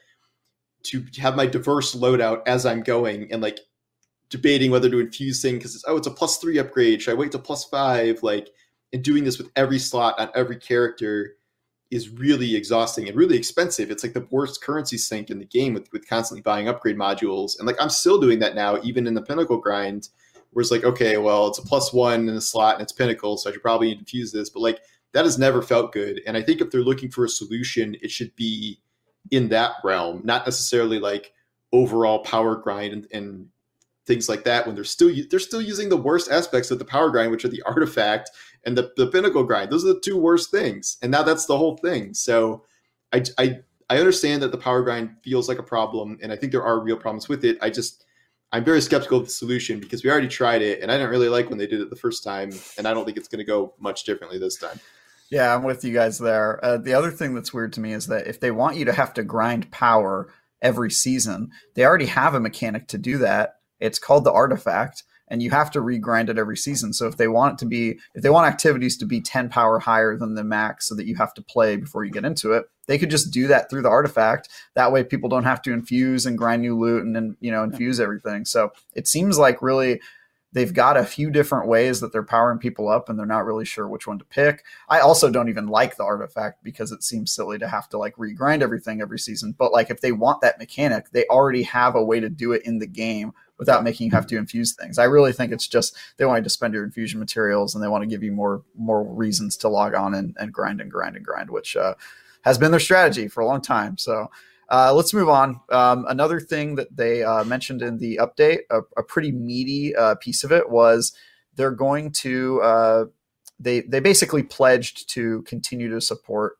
to have my diverse loadout as I'm going and like debating whether to infuse things because it's a +3 upgrade, should I wait to +5, like, and doing this with every slot on every character is really exhausting and really expensive. It's like the worst currency sink in the game with constantly buying upgrade modules. And like, I'm still doing that now, even in the Pinnacle grind, where it's like, okay, well, it's a +1 in the slot and it's Pinnacle, so I should probably need to infuse this. But like, that has never felt good. And I think if they're looking for a solution, it should be in that realm, not necessarily like overall power grind and things like that, when they're still using the worst aspects of the power grind, which are the artifact and the Pinnacle grind. Those are the two worst things. And now that's the whole thing. So I understand that the power grind feels like a problem, and I think there are real problems with it. I'm very skeptical of the solution because we already tried it, and I didn't really like when they did it the first time, and I don't think it's going to go much differently this time. Yeah, I'm with you guys there. The other thing that's weird to me is that if they want you to have to grind power every season, they already have a mechanic to do that. It's called the artifact, and you have to regrind it every season. So if they want activities to be 10 power higher than the max so that you have to play before you get into it, they could just do that through the artifact. That way people don't have to infuse and grind new loot and then, infuse everything. So it seems like really they've got a few different ways that they're powering people up, and they're not really sure which one to pick. I also don't even like the artifact because it seems silly to have to like regrind everything every season. But like, if they want that mechanic, they already have a way to do it in the game without making you have to infuse things. I really think it's just they want you to spend your infusion materials, and they want to give you more reasons to log on and grind, which has been their strategy for a long time. So let's move on. Another thing that they mentioned in the update, a pretty meaty piece of it, was they're going to they basically pledged to continue to support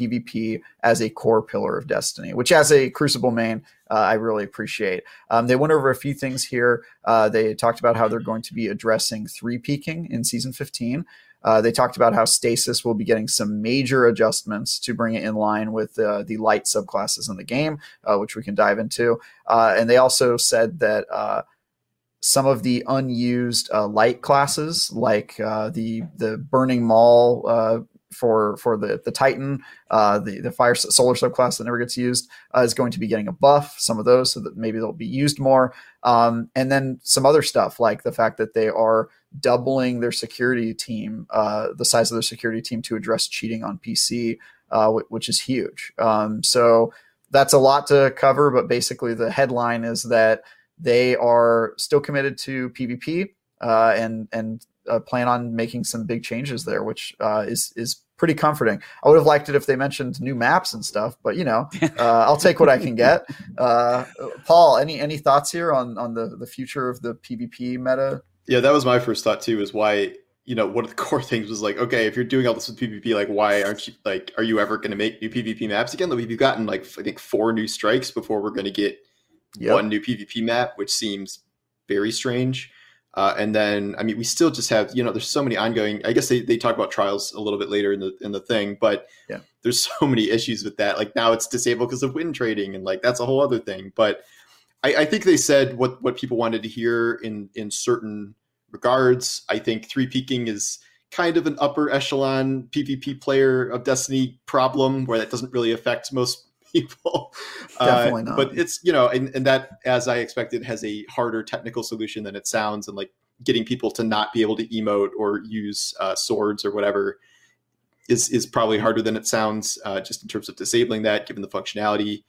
PvP as a core pillar of Destiny, which as a Crucible main, I really appreciate. They went over a few things here. They talked about how they're going to be addressing 3-peaking in Season 15. They talked about how Stasis will be getting some major adjustments to bring it in line with the light subclasses in the game, which we can dive into. And they also said that some of the unused light classes, like the Burning Maul for the Titan, the Fire Solar subclass that never gets used, is going to be getting a buff, some of those, so that maybe they'll be used more. And then some other stuff, like the fact that they are doubling their security team, the size of their security team, to address cheating on PC, which is huge. So that's a lot to cover, but basically the headline is that they are still committed to PvP and plan on making some big changes there, which is pretty comforting. I would have liked it if they mentioned new maps and stuff, but I'll take what I can get. Paul, any thoughts here on the future of the PvP meta? Yeah, that was my first thought too, is why, one of the core things was like, okay, if you're doing all this with PvP, like, why aren't you, like, are you ever going to make new PvP maps again? Like, we've gotten like, I think 4 new strikes before we're going to get one new PvP map, which seems very strange. And then, I mean, we still just have, there's so many ongoing, I guess they talk about trials a little bit later in the thing, but there's so many issues with that. Like, now it's disabled because of win trading, and like, that's a whole other thing. But I think they said what people wanted to hear in certain regards. I think 3-peaking is kind of an upper echelon PvP player of Destiny problem, where that doesn't really affect most people. Definitely not. But it's, and that, as I expected, has a harder technical solution than it sounds. And like, getting people to not be able to emote or use swords or whatever is probably harder than it sounds, just in terms of disabling that, given the functionality.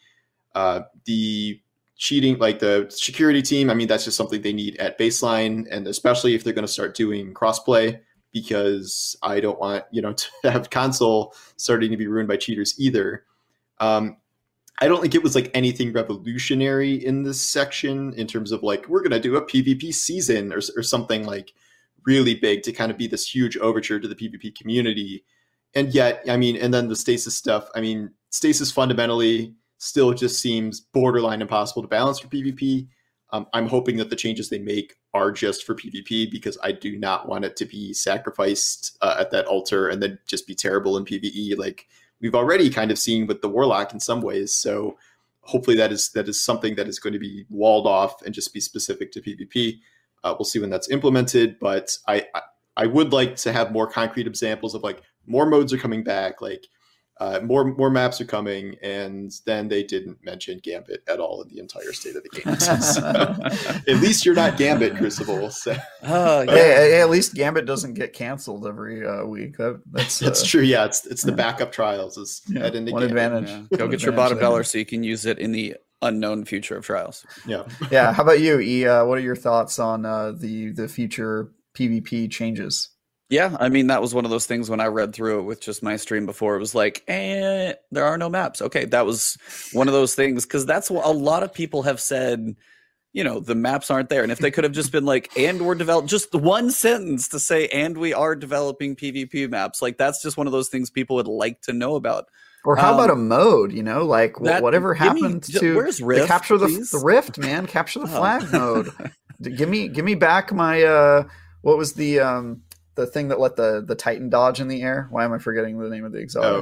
The cheating, like the security team, I mean, that's just something they need at baseline, and especially if they're going to start doing crossplay, because I don't want, to have console starting to be ruined by cheaters either. I don't think it was like anything revolutionary in this section in terms of like, we're going to do a PvP season or something like really big to kind of be this huge overture to the PvP community. And yet, I mean, and then the stasis stuff, I mean, stasis fundamentally still just seems borderline impossible to balance for PvP. I'm hoping that the changes they make are just for PvP, because I do not want it to be sacrificed at that altar and then just be terrible in PvE, like we've already kind of seen with the Warlock in some ways. So hopefully that is something that is going to be walled off and just be specific to PvP. We'll see when that's implemented, but I would like to have more concrete examples of like more modes are coming back, like more maps are coming, and then they didn't mention Gambit at all in the entire state of the game. So, at least you're not Gambit, Crucible. So. Hey, at least Gambit doesn't get canceled every week. That's true. Yeah, it's the backup trials. One Gambit. Advantage. Yeah. Go get your bottom dollar so you can use it in the unknown future of trials. Yeah. Yeah. How about you, E? What are your thoughts on the future PvP changes? Yeah, I mean, that was one of those things when I read through it with just my stream before. It was like, there are no maps. Okay, that was one of those things, because that's what a lot of people have said, the maps aren't there. And if they could have just been like, and we're developing, just one sentence to say, and we are developing PvP maps, like that's just one of those things people would like to know about. Or how about a mode, like whatever happened to where's Rift, capture the Rift, man, capture the flag mode. Give me back my, what was the thing that let the Titan dodge in the air? Why am I forgetting the name of the exotic?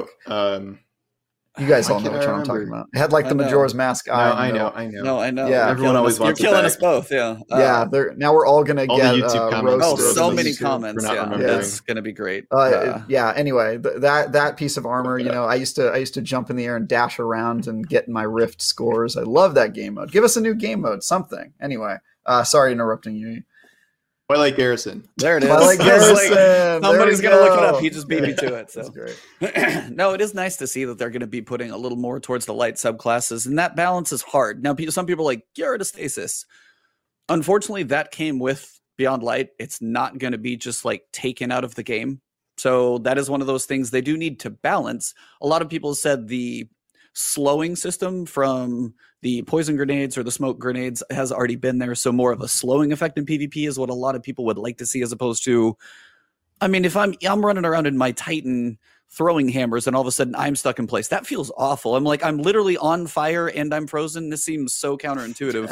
You guys all know which one I'm talking about. It had like the Majora's Mask eye. I know. No, I know. Yeah, everyone always wants. You're killing us both. Yeah. Now we're all gonna all get the YouTube comments. roasted. So many comments. Yeah, remembering. that's gonna be great. Yeah. Anyway, that piece of armor, I used to jump in the air and dash around and get my Rift scores. I love that game mode. Give us a new game mode, something. Anyway, sorry interrupting you. Twilight Garrison. There it is. Twilight Garrison. Somebody's going to look it up. He just beat me to it. So. That's great. No, it is nice to see that they're going to be putting a little more towards the light subclasses, and that balance is hard. Now, some people are like, get rid of stasis. Unfortunately, that came with Beyond Light. It's not going to be just like taken out of the game. So that is one of those things they do need to balance. A lot of people said the slowing system from the poison grenades or the smoke grenades has already been there. So more of a slowing effect in PvP is what a lot of people would like to see, as opposed to, I mean, if I'm running around in my Titan throwing hammers and all of a sudden I'm stuck in place, that feels awful. I'm literally on fire and I'm frozen. This seems so counterintuitive.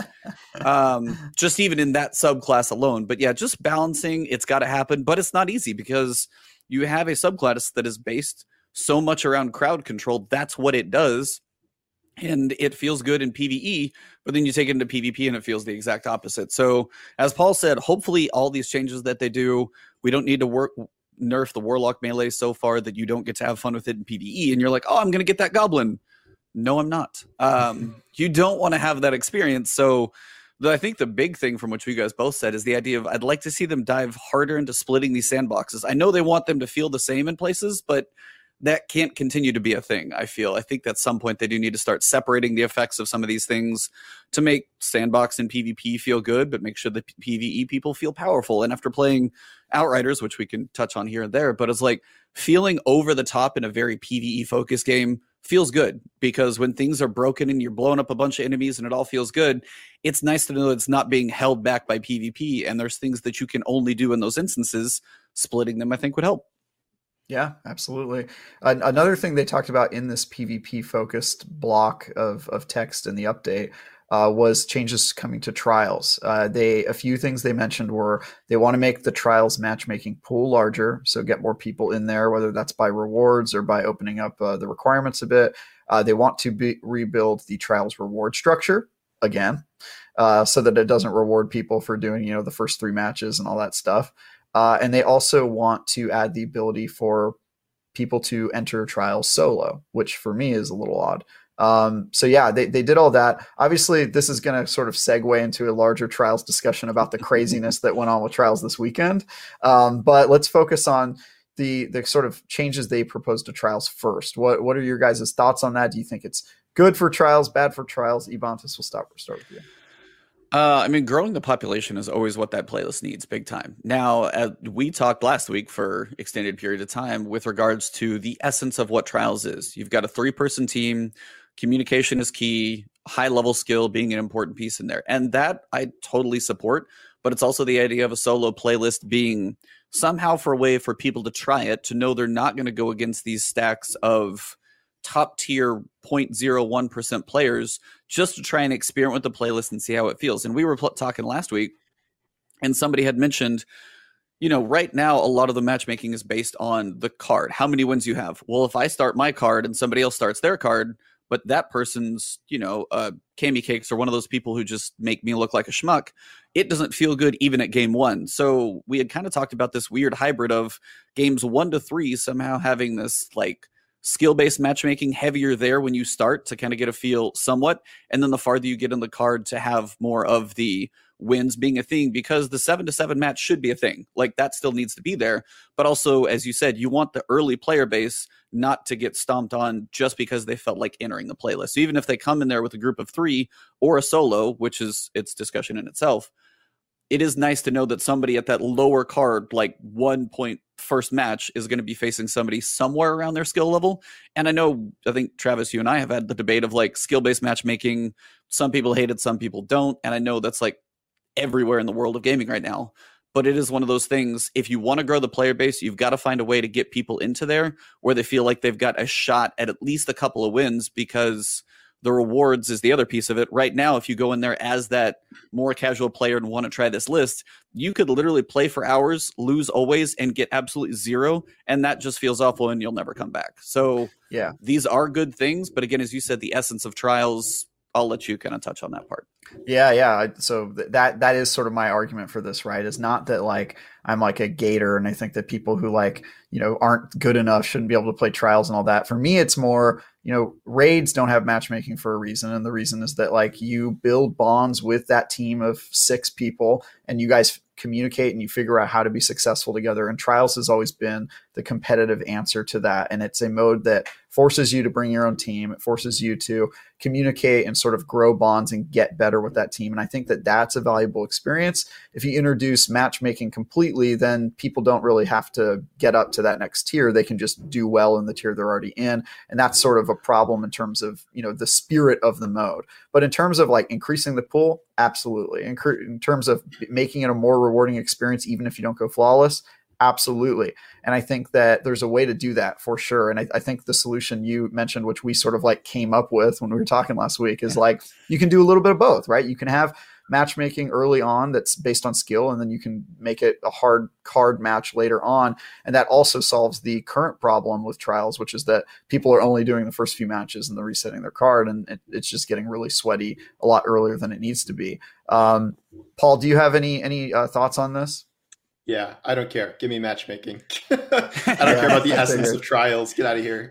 Just even in that subclass alone. But yeah, just balancing, it's got to happen, but it's not easy because you have a subclass that is based so much around crowd control. That's what it does. And it feels good in PvE, but then you take it into PvP and it feels the exact opposite. So as Paul said, hopefully all these changes that they do, we don't need to nerf the Warlock melee so far that you don't get to have fun with it in PvE. And you're like, oh, I'm going to get that goblin. No, I'm not. You don't want to have that experience. So I think the big thing from which you guys both said is the idea of, I'd like to see them dive harder into splitting these sandboxes. I know they want them to feel the same in places, but that can't continue to be a thing, I feel. I think at some point they do need to start separating the effects of some of these things to make sandbox and PvP feel good, but make sure the PvE people feel powerful. And after playing Outriders, which we can touch on here and there, but it's like feeling over the top in a very PvE focused game feels good, because when things are broken and you're blowing up a bunch of enemies and it all feels good, it's nice to know it's not being held back by PvP. And there's things that you can only do in those instances. Splitting them, I think, would help. Yeah, absolutely. Another thing they talked about in this PvP focused block of text in the update was changes coming to trials. A few things they mentioned were they want to make the trials matchmaking pool larger, so get more people in there, whether that's by rewards or by opening up the requirements a bit. They want to rebuild the trials reward structure again, so that it doesn't reward people for doing the first 3 matches and all that stuff. And they also want to add the ability for people to enter trials solo, which for me is a little odd. So yeah, they did all that. Obviously, this is going to sort of segue into a larger trials discussion about the craziness that went on with trials this weekend. But let's focus on the sort of changes they proposed to trials first. What are your guys' thoughts on that? Do you think it's good for trials, bad for trials? Ebontis, we'll start with you. I mean, growing the population is always what that playlist needs, big time. Now, we talked last week for extended period of time with regards to the essence of what trials is. You've got a 3-person team. Communication is key. High level skill being an important piece in there. And that I totally support. but it's also the idea of a solo playlist being somehow for a way for people to try it, to know they're not going to go against these stacks of top tier 0.01% players, just to try and experiment with the playlist and see how it feels. And we were talking last week, and somebody had mentioned, right now, a lot of the matchmaking is based on the card, how many wins you have. Well, if I start my card and somebody else starts their card, but that person's, Cammy Cakes or one of those people who just make me look like a schmuck, it doesn't feel good even at game one. So we had kind of talked about this weird hybrid of games 1 to 3 somehow having this like skill-based matchmaking heavier there when you start to kind of get a feel somewhat. And then the farther you get in the card to have more of the wins being a thing, because the 7-7 match should be a thing. Like that still needs to be there. But also, as you said, you want the early player base not to get stomped on just because they felt like entering the playlist. So even if they come in there with a group of 3 or a solo, which is its discussion in itself, it is nice to know that somebody at that lower card, like 1 point first match, is going to be facing somebody somewhere around their skill level. And I think Travis, you and I have had the debate of like skill-based matchmaking. Some people hate it, some people don't. And I know that's like everywhere in the world of gaming right now. But it is one of those things, if you want to grow the player base, you've got to find a way to get people into there where they feel like they've got a shot at least a couple of wins, because the rewards is the other piece of it. Right now, if you go in there as that more casual player and want to try this list, you could literally play for hours, lose always, and get absolutely 0. And that just feels awful and you'll never come back. So yeah, these are good things. But again, as you said, the essence of trials, I'll let you kind of touch on that part. Yeah. So that is sort of my argument for this, right? Is not that like I'm like a gator and I think that people who like, aren't good enough shouldn't be able to play trials and all that. For me, it's more, raids don't have matchmaking for a reason. And the reason is that like you build bonds with that team of 6 people and you guys communicate and you figure out how to be successful together. And trials has always been the competitive answer to that. And it's a mode that forces you to bring your own team. It forces you to communicate and sort of grow bonds and get better with that team. And I think that that's a valuable experience. If you introduce matchmaking completely, then people don't really have to get up to that next tier. They can just do well in the tier they're already in. And that's sort of a problem in terms of, the spirit of the mode. But in terms of like increasing the pool, absolutely. In terms of making it a more rewarding experience, even if you don't go flawless, absolutely. And I think that there's a way to do that for sure. And I think the solution you mentioned, which we sort of like came up with when we were talking last week, is like, you can do a little bit of both, right? You can have matchmaking early on that's based on skill, and then you can make it a hard card match later on. And that also solves the current problem with trials, which is that people are only doing the first few matches and they're resetting their card, and it's just getting really sweaty a lot earlier than it needs to be. Paul, do you have any thoughts on this? Yeah, I don't care. Give me matchmaking. I don't care about the essence of trials. Get out of here.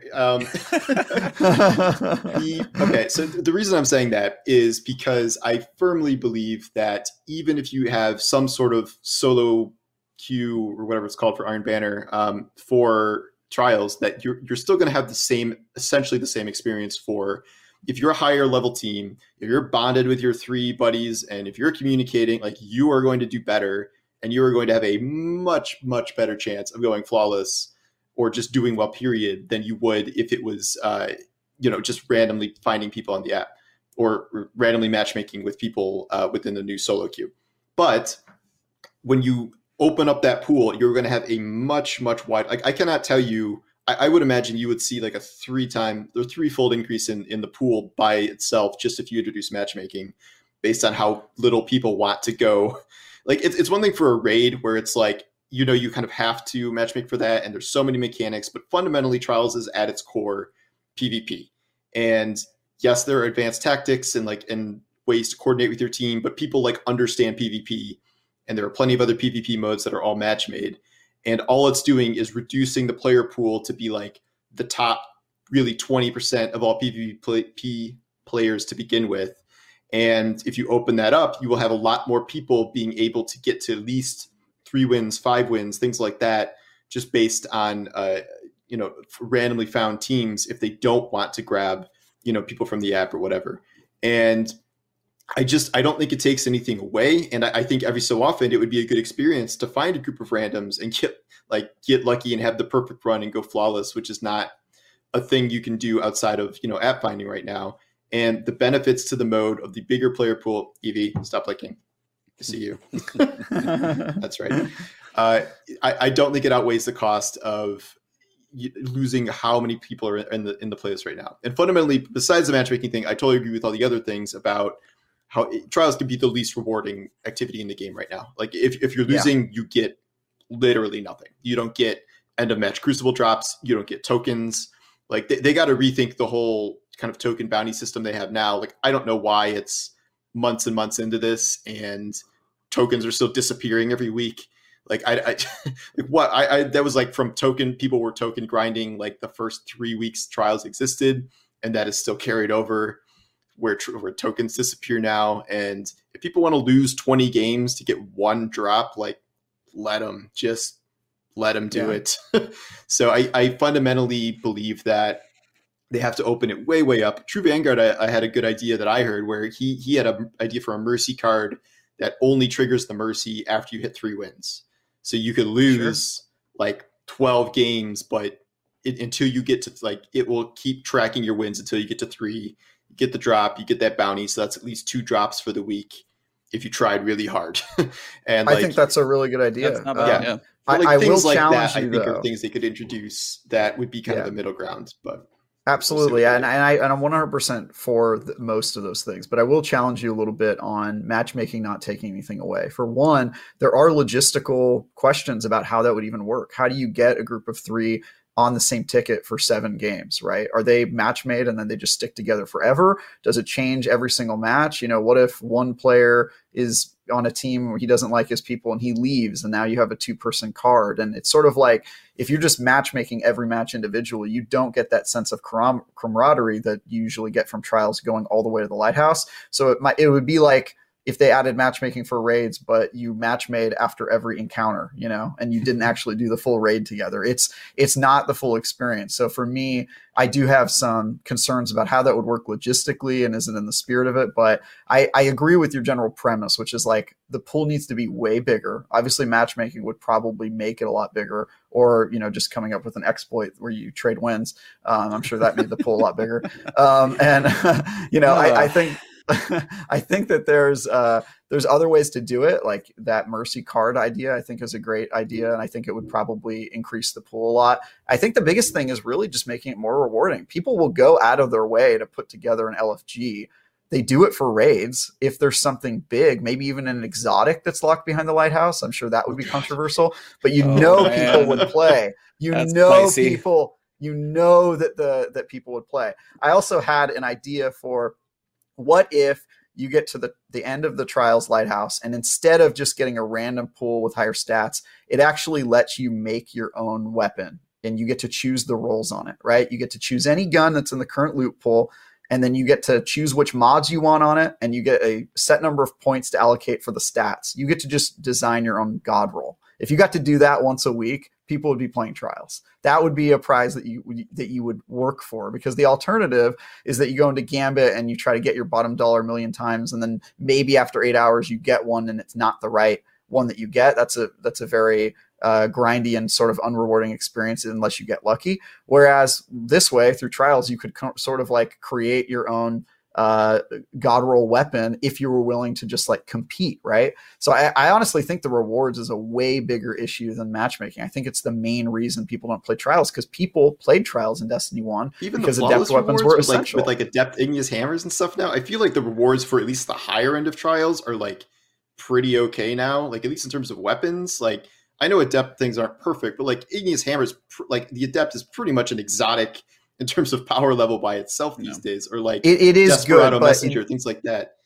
Okay, so the reason I'm saying that is because I firmly believe that even if you have some sort of solo queue or whatever it's called for Iron Banner for trials, that you're still going to have essentially the same experience for. If you're a higher level team, if you're bonded with your 3 buddies, and if you're communicating, like, you are going to do better. And you are going to have a much, much better chance of going flawless or just doing well, period, than you would if it was, just randomly finding people on the app or randomly matchmaking with people within the new solo queue. But when you open up that pool, you're going to have a much, much wide. Like, I cannot tell you. I would imagine you would see like a 3-fold increase in the pool by itself just if you introduce matchmaking, based on how little people want to go. Like, it's one thing for a raid where it's like, you kind of have to matchmake for that. And there's so many mechanics, but fundamentally Trials is at its core PvP. And yes, there are advanced tactics and ways to coordinate with your team, but people like understand PvP, and there are plenty of other PvP modes that are all match made. And all it's doing is reducing the player pool to be like the top really 20% of all PvP players to begin with. And if you open that up, you will have a lot more people being able to get to at least 3 wins, 5 wins, things like that, just based on, randomly found teams if they don't want to grab, people from the app or whatever. And I don't think it takes anything away. And I think every so often it would be a good experience to find a group of randoms and get lucky and have the perfect run and go flawless, which is not a thing you can do outside of, app finding right now. And the benefits to the mode of the bigger player pool, Evie, stop clicking. see you. That's right. I don't think it outweighs the cost of losing how many people are in the playlist right now. And fundamentally, besides the matchmaking thing, I totally agree with all the other things about how trials can be the least rewarding activity in the game right now. Like if you're losing, you get literally nothing. You don't get end of match crucible drops. You don't get tokens. Like they got to rethink the whole kind of token bounty system they have now. Like, I don't know why it's months and months into this and tokens are still disappearing every week. Like like that was like from token, people were token grinding like the first 3 weeks trials existed, and that is still carried over where tokens disappear now. And if people want to lose 20 games to get one drop, like let them do it. So I fundamentally believe that they have to open it way up. True Vanguard, I had a good idea that I heard where he had an idea for a mercy card that only triggers the mercy after you hit 3 wins. So you could lose like 12 games, but until you get to like, it will keep tracking your wins until you get to 3. You get the drop, you get that bounty. So that's at least 2 drops for the week if you tried really hard. And I think that's a really good idea. That's not bad, yeah. I will like challenge that, you, I think though. are things they could introduce that would be kind of a middle ground, but absolutely. And I'm 100% for most of those things, but I will challenge you a little bit on matchmaking not taking anything away. For one, there are logistical questions about how that would even work. How do you get a group of 3 on the same ticket for 7 games, right? Are they match made and then they just stick together forever? Does it change every single match? You know, what if one player is on a team where he doesn't like his people and he leaves and now you have a 2-person card? And it's sort of like, if you're just matchmaking every match individually, you don't get that sense of camaraderie that you usually get from trials going all the way to the lighthouse. So it would be like if they added matchmaking for raids, but you match made after every encounter, you know, and you didn't actually do the full raid together. It's not the full experience. So for me, I do have some concerns about how that would work logistically and is it in the spirit of it. But I agree with your general premise, which is like the pool needs to be way bigger. Obviously, matchmaking would probably make it a lot bigger, or, you know, just coming up with an exploit where you trade wins. I'm sure that made the pool a lot bigger. And, you know, I think... I think that there's other ways to do it. Like that mercy card idea, I think is a great idea. And I think it would probably increase the pool a lot. I think the biggest thing is really just making it more rewarding. People will go out of their way to put together an LFG. They do it for raids. If there's something big, maybe even an exotic that's locked behind the lighthouse, I'm sure that would be controversial, but people would play. People, that people would play. I also had an idea for, what if you get to the end of the trials lighthouse and instead of just getting a random pool with higher stats, it actually lets you make your own weapon and you get to choose the rolls on it, right? You get to choose any gun that's in the current loot pool, and then you get to choose which mods you want on it, and you get a set number of points to allocate for the stats. You get to just design your own god roll. If you got to do that once a week, people would be playing trials. That would be a prize that you would work for, because the alternative is that you go into Gambit and you try to get your bottom dollar a million times, and then maybe after 8 hours you get one and it's not the right one that you get. That's a very grindy and sort of unrewarding experience unless you get lucky. Whereas this way, through trials, you could sort of like create your own god roll weapon if you were willing to just like compete, right? So I honestly think the rewards is a way bigger issue than matchmaking. I think it's the main reason people don't play trials, because people played trials in Destiny 1 even because the adept weapons were essential. With like adept igneous hammers and stuff now, I feel like the rewards for at least the higher end of trials are like pretty okay now, like at least in terms of weapons. Like I know adept things aren't perfect, but like igneous hammers, like the adept is pretty much an exotic in terms of power level by itself these days, or like it is Desperado good, but Messenger, things like that.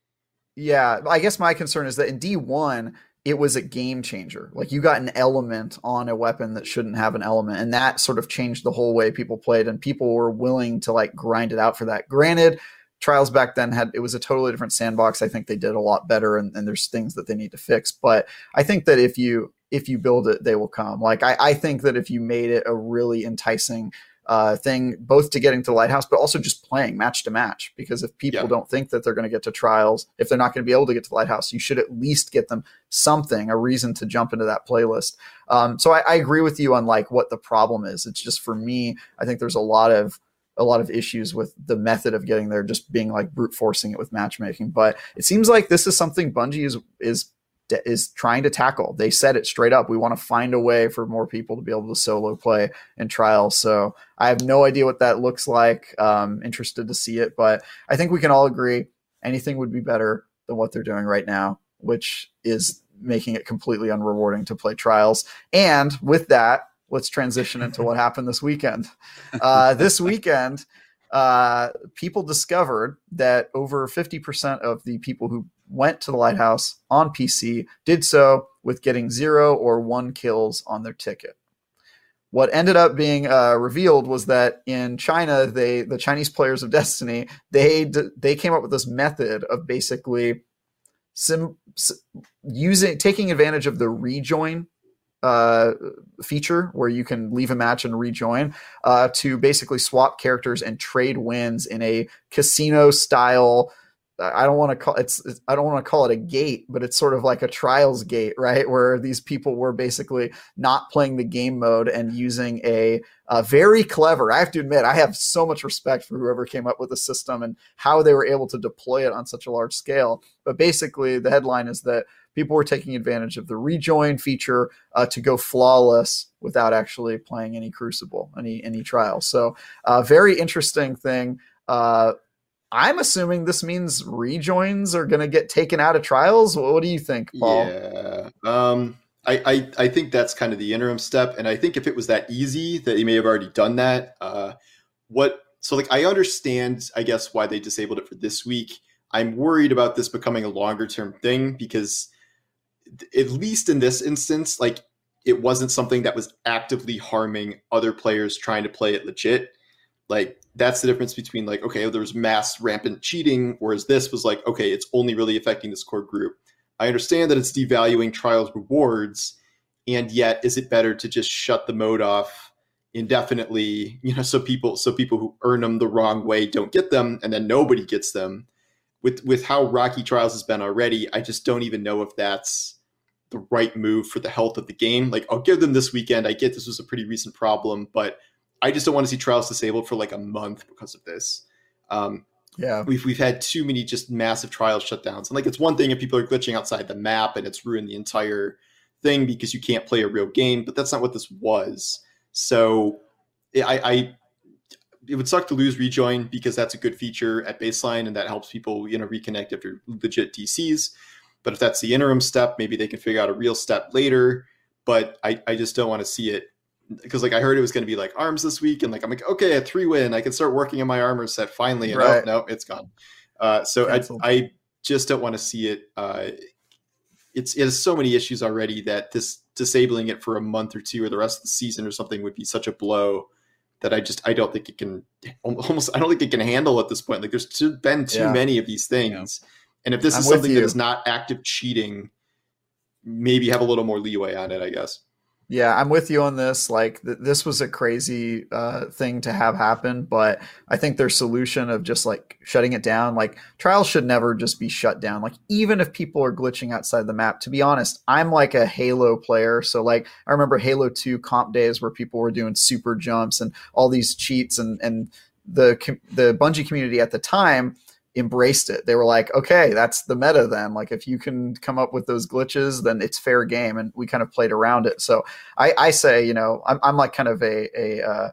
Yeah, I guess my concern is that in D1, it was a game changer. Like you got an element on a weapon that shouldn't have an element, and that sort of changed the whole way people played, and people were willing to like grind it out for that. Granted, trials back then it was a totally different sandbox. I think they did a lot better, and there's things that they need to fix. But I think that if you build it, they will come. Like I think that if you made it a really enticing thing, both to getting to the lighthouse, but also just playing match to match, because if people don't think that they're going to get to trials, if they're not going to be able to get to the lighthouse, you should at least get them something, a reason to jump into that playlist. So I agree with you on like what the problem is. It's just, for me, I think there's a lot of a lot of issues with the method of getting there, just being like brute forcing it with matchmaking. But it seems like this is something Bungie is trying to tackle. They said it straight up. We want to find a way for more people to be able to solo play in Trials. So I have no idea what that looks like. Interested to see it, but I think we can all agree anything would be better than what they're doing right now, which is making it completely unrewarding to play Trials. And with that, let's transition into what happened this weekend. This weekend, people discovered that over 50% of the people who went to the Lighthouse on PC did so with getting 0 or 1 kills on their ticket. What ended up being revealed was that in China, the Chinese players of Destiny, they came up with this method of basically taking advantage of the rejoin feature, where you can leave a match and rejoin, to basically swap characters and trade wins in a casino style. I don't want to call it a gate, but it's sort of like a Trials gate, right? Where these people were basically not playing the game mode and using a very clever, I have to admit, I have so much respect for whoever came up with the system and how they were able to deploy it on such a large scale. But basically the headline is that people were taking advantage of the rejoin feature to go flawless without actually playing any Crucible, any Trials. So very interesting thing. I'm assuming this means rejoins are going to get taken out of Trials. What do you think, Paul? Yeah. I think that's kind of the interim step. And I think if it was that easy, that he may have already done that. I understand, I guess, why they disabled it for this week. I'm worried about this becoming a longer term thing because at least in this instance, like, it wasn't something that was actively harming other players trying to play it legit. Like, that's the difference between, like, okay, there was mass rampant cheating, whereas this was like, okay, it's only really affecting this core group. I understand that it's devaluing Trials rewards, and yet is it better to just shut the mode off indefinitely, so people who earn them the wrong way don't get them, and then nobody gets them. With how rocky Trials has been already, I just don't even know if that's the right move for the health of the game. Like, I'll give them this weekend. I get this was a pretty recent problem, but I just don't want to see Trials disabled for like a month because of this. Yeah, we've had too many just massive Trials shutdowns. And like, it's one thing if people are glitching outside the map and it's ruined the entire thing because you can't play a real game, but that's not what this was. So it would suck to lose rejoin because that's a good feature at baseline and that helps people, reconnect after legit DCs. But if that's the interim step, maybe they can figure out a real step later. But I just don't want to see it. Because like I heard it was going to be like arms this week, and like I'm like, okay, a 3-win, I can start working on my armor set finally, and right. no, it's gone. So I just don't want to see it. It has so many issues already that this disabling it for a month or two or the rest of the season or something would be such a blow that I don't think it can handle at this point. Like, there's been too many of these things, and if this is something that is not active cheating, maybe have a little more leeway on it, I guess. Yeah, I'm with you on this. Like, this was a crazy thing to have happen, but I think their solution of just like shutting it down, like Trials should never just be shut down. Like, even if people are glitching outside the map, to be honest, I'm like a Halo player. So like, I remember Halo 2 comp days where people were doing super jumps and all these cheats, and the Bungie community at the time embraced it. They were like, okay, that's the meta then. Like, if you can come up with those glitches, then it's fair game. And we kind of played around it. So I say, I'm like kind of a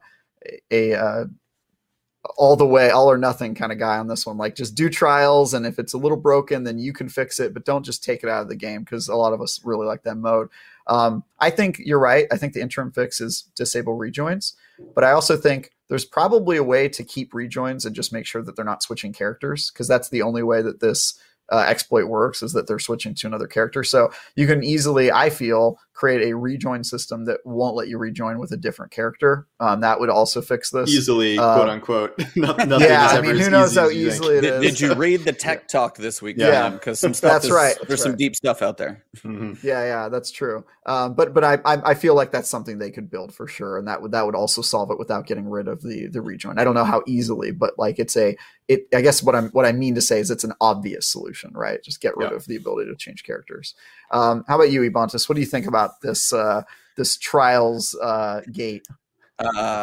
all the way, all or nothing kind of guy on this one. Like, just do Trials, and if it's a little broken, then you can fix it, but don't just take it out of the game, because a lot of us really like that mode. I think you're right. I think the interim fix is disable rejoins, but I also think there's probably a way to keep rejoins and just make sure that they're not switching characters, because that's the only way that this exploit works, is that they're switching to another character. So you can easily, I feel, create a rejoin system that won't let you rejoin with a different character. That would also fix this. Easily, quote unquote. Nothing yeah, I mean, who knows how easily it is. Did you read the tech talk this week? Yeah, because some stuff that's right. There's some deep stuff out there. Mm-hmm. Yeah, that's true. But I feel like that's something they could build for sure, and that would also solve it without getting rid of the rejoin. I don't know how easily, but like I guess what I mean to say is it's an obvious solution, right? Just get rid of the ability to change characters. How about you, Ebontis? What do you think about this Trials gate?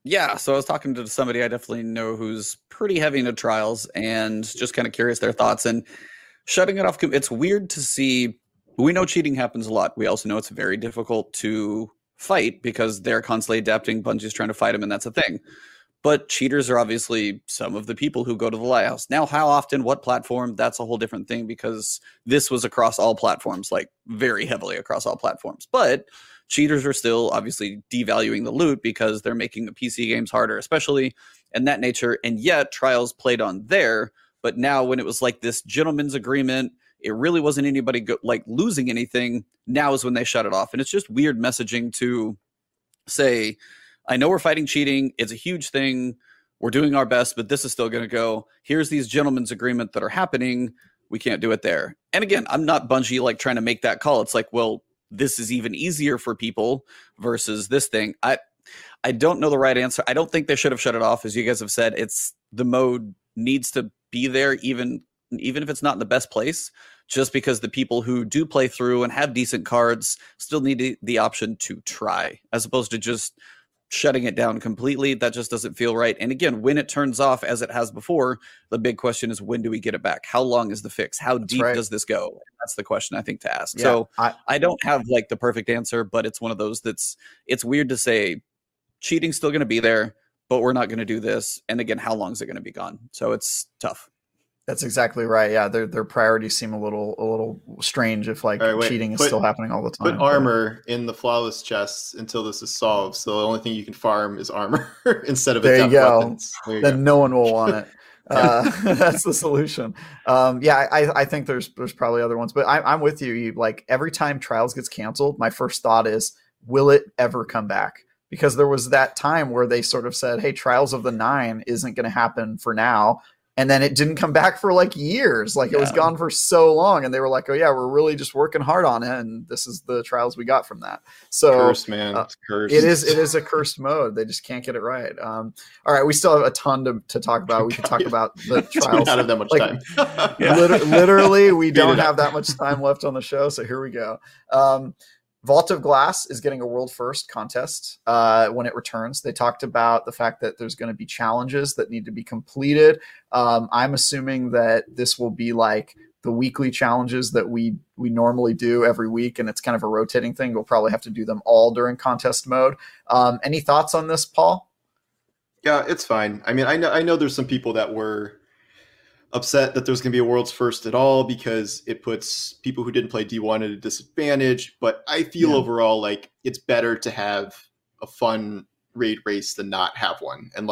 Yeah, so I was talking to somebody I definitely know who's pretty heavy into trials and just kind of curious their thoughts. And shutting it off, it's weird to see. We know cheating happens a lot. We also know it's very difficult to fight because they're constantly adapting. Bungie's trying to fight them, and that's a thing. But cheaters are obviously some of the people who go to the Lighthouse. Now, how often, what platform, that's a whole different thing because this was across all platforms, like very heavily across all platforms. But cheaters are still obviously devaluing the loot because they're making the PC games harder, especially in that nature. And yet trials played on there. But now when it was like this gentleman's agreement, it really wasn't anybody like losing anything. Now is when they shut it off. And it's just weird messaging to say, I know we're fighting cheating. It's a huge thing. We're doing our best, but this is still going to go. Here's these gentlemen's agreement that are happening. We can't do it there. And again, I'm not Bungie like trying to make that call. It's like, well, this is even easier for people versus this thing. I don't know the right answer. I don't think they should have shut it off. As you guys have said, it's the mode needs to be there, even if it's not in the best place, just because the people who do play through and have decent cards still need the option to try, as opposed to just shutting it down completely. That just doesn't feel right. And again, when it turns off as it has before, the big question is, when do we get it back? How long is the fix? How deep does this go? That's the question I think to ask. Yeah, so I don't have like the perfect answer, but it's one of those it's weird to say cheating's still going to be there, but we're not going to do this. And again, how long is it going to be gone? So it's tough. That's exactly right. Yeah, their priorities seem a little strange if like cheating is still happening all the time. Put armor in the flawless chests until this is solved. So the only thing you can farm is armor instead of there you go. Weapons. There you then go. No one will want it. That's the solution. I think there's probably other ones, but I'm with you. Like every time Trials gets canceled, my first thought is, will it ever come back? Because there was that time where they sort of said, hey, Trials of the 9 isn't going to happen for now. And then it didn't come back for like years. Like it was gone for so long. And they were like, oh yeah, we're really just working hard on it. And this is the trials we got from that. So cursed, man. It's cursed. It is a cursed mode. They just can't get it right. All right. We still have a ton to talk about. We could talk about the trials. We don't have that much time. Literally, we don't have that much time left on the show. So here we go. Vault of Glass is getting a world first contest when it returns. They talked about the fact that there's going to be challenges that need to be completed. I'm assuming that this will be like the weekly challenges that we normally do every week, and it's kind of a rotating thing. We'll probably have to do them all during contest mode. Any thoughts on this, Paul? Yeah, it's fine. I mean, I know there's some people that were upset that there's going to be a world's first at all because it puts people who didn't play D1 at a disadvantage. But I feel overall like it's better to have a fun raid race than not have one. And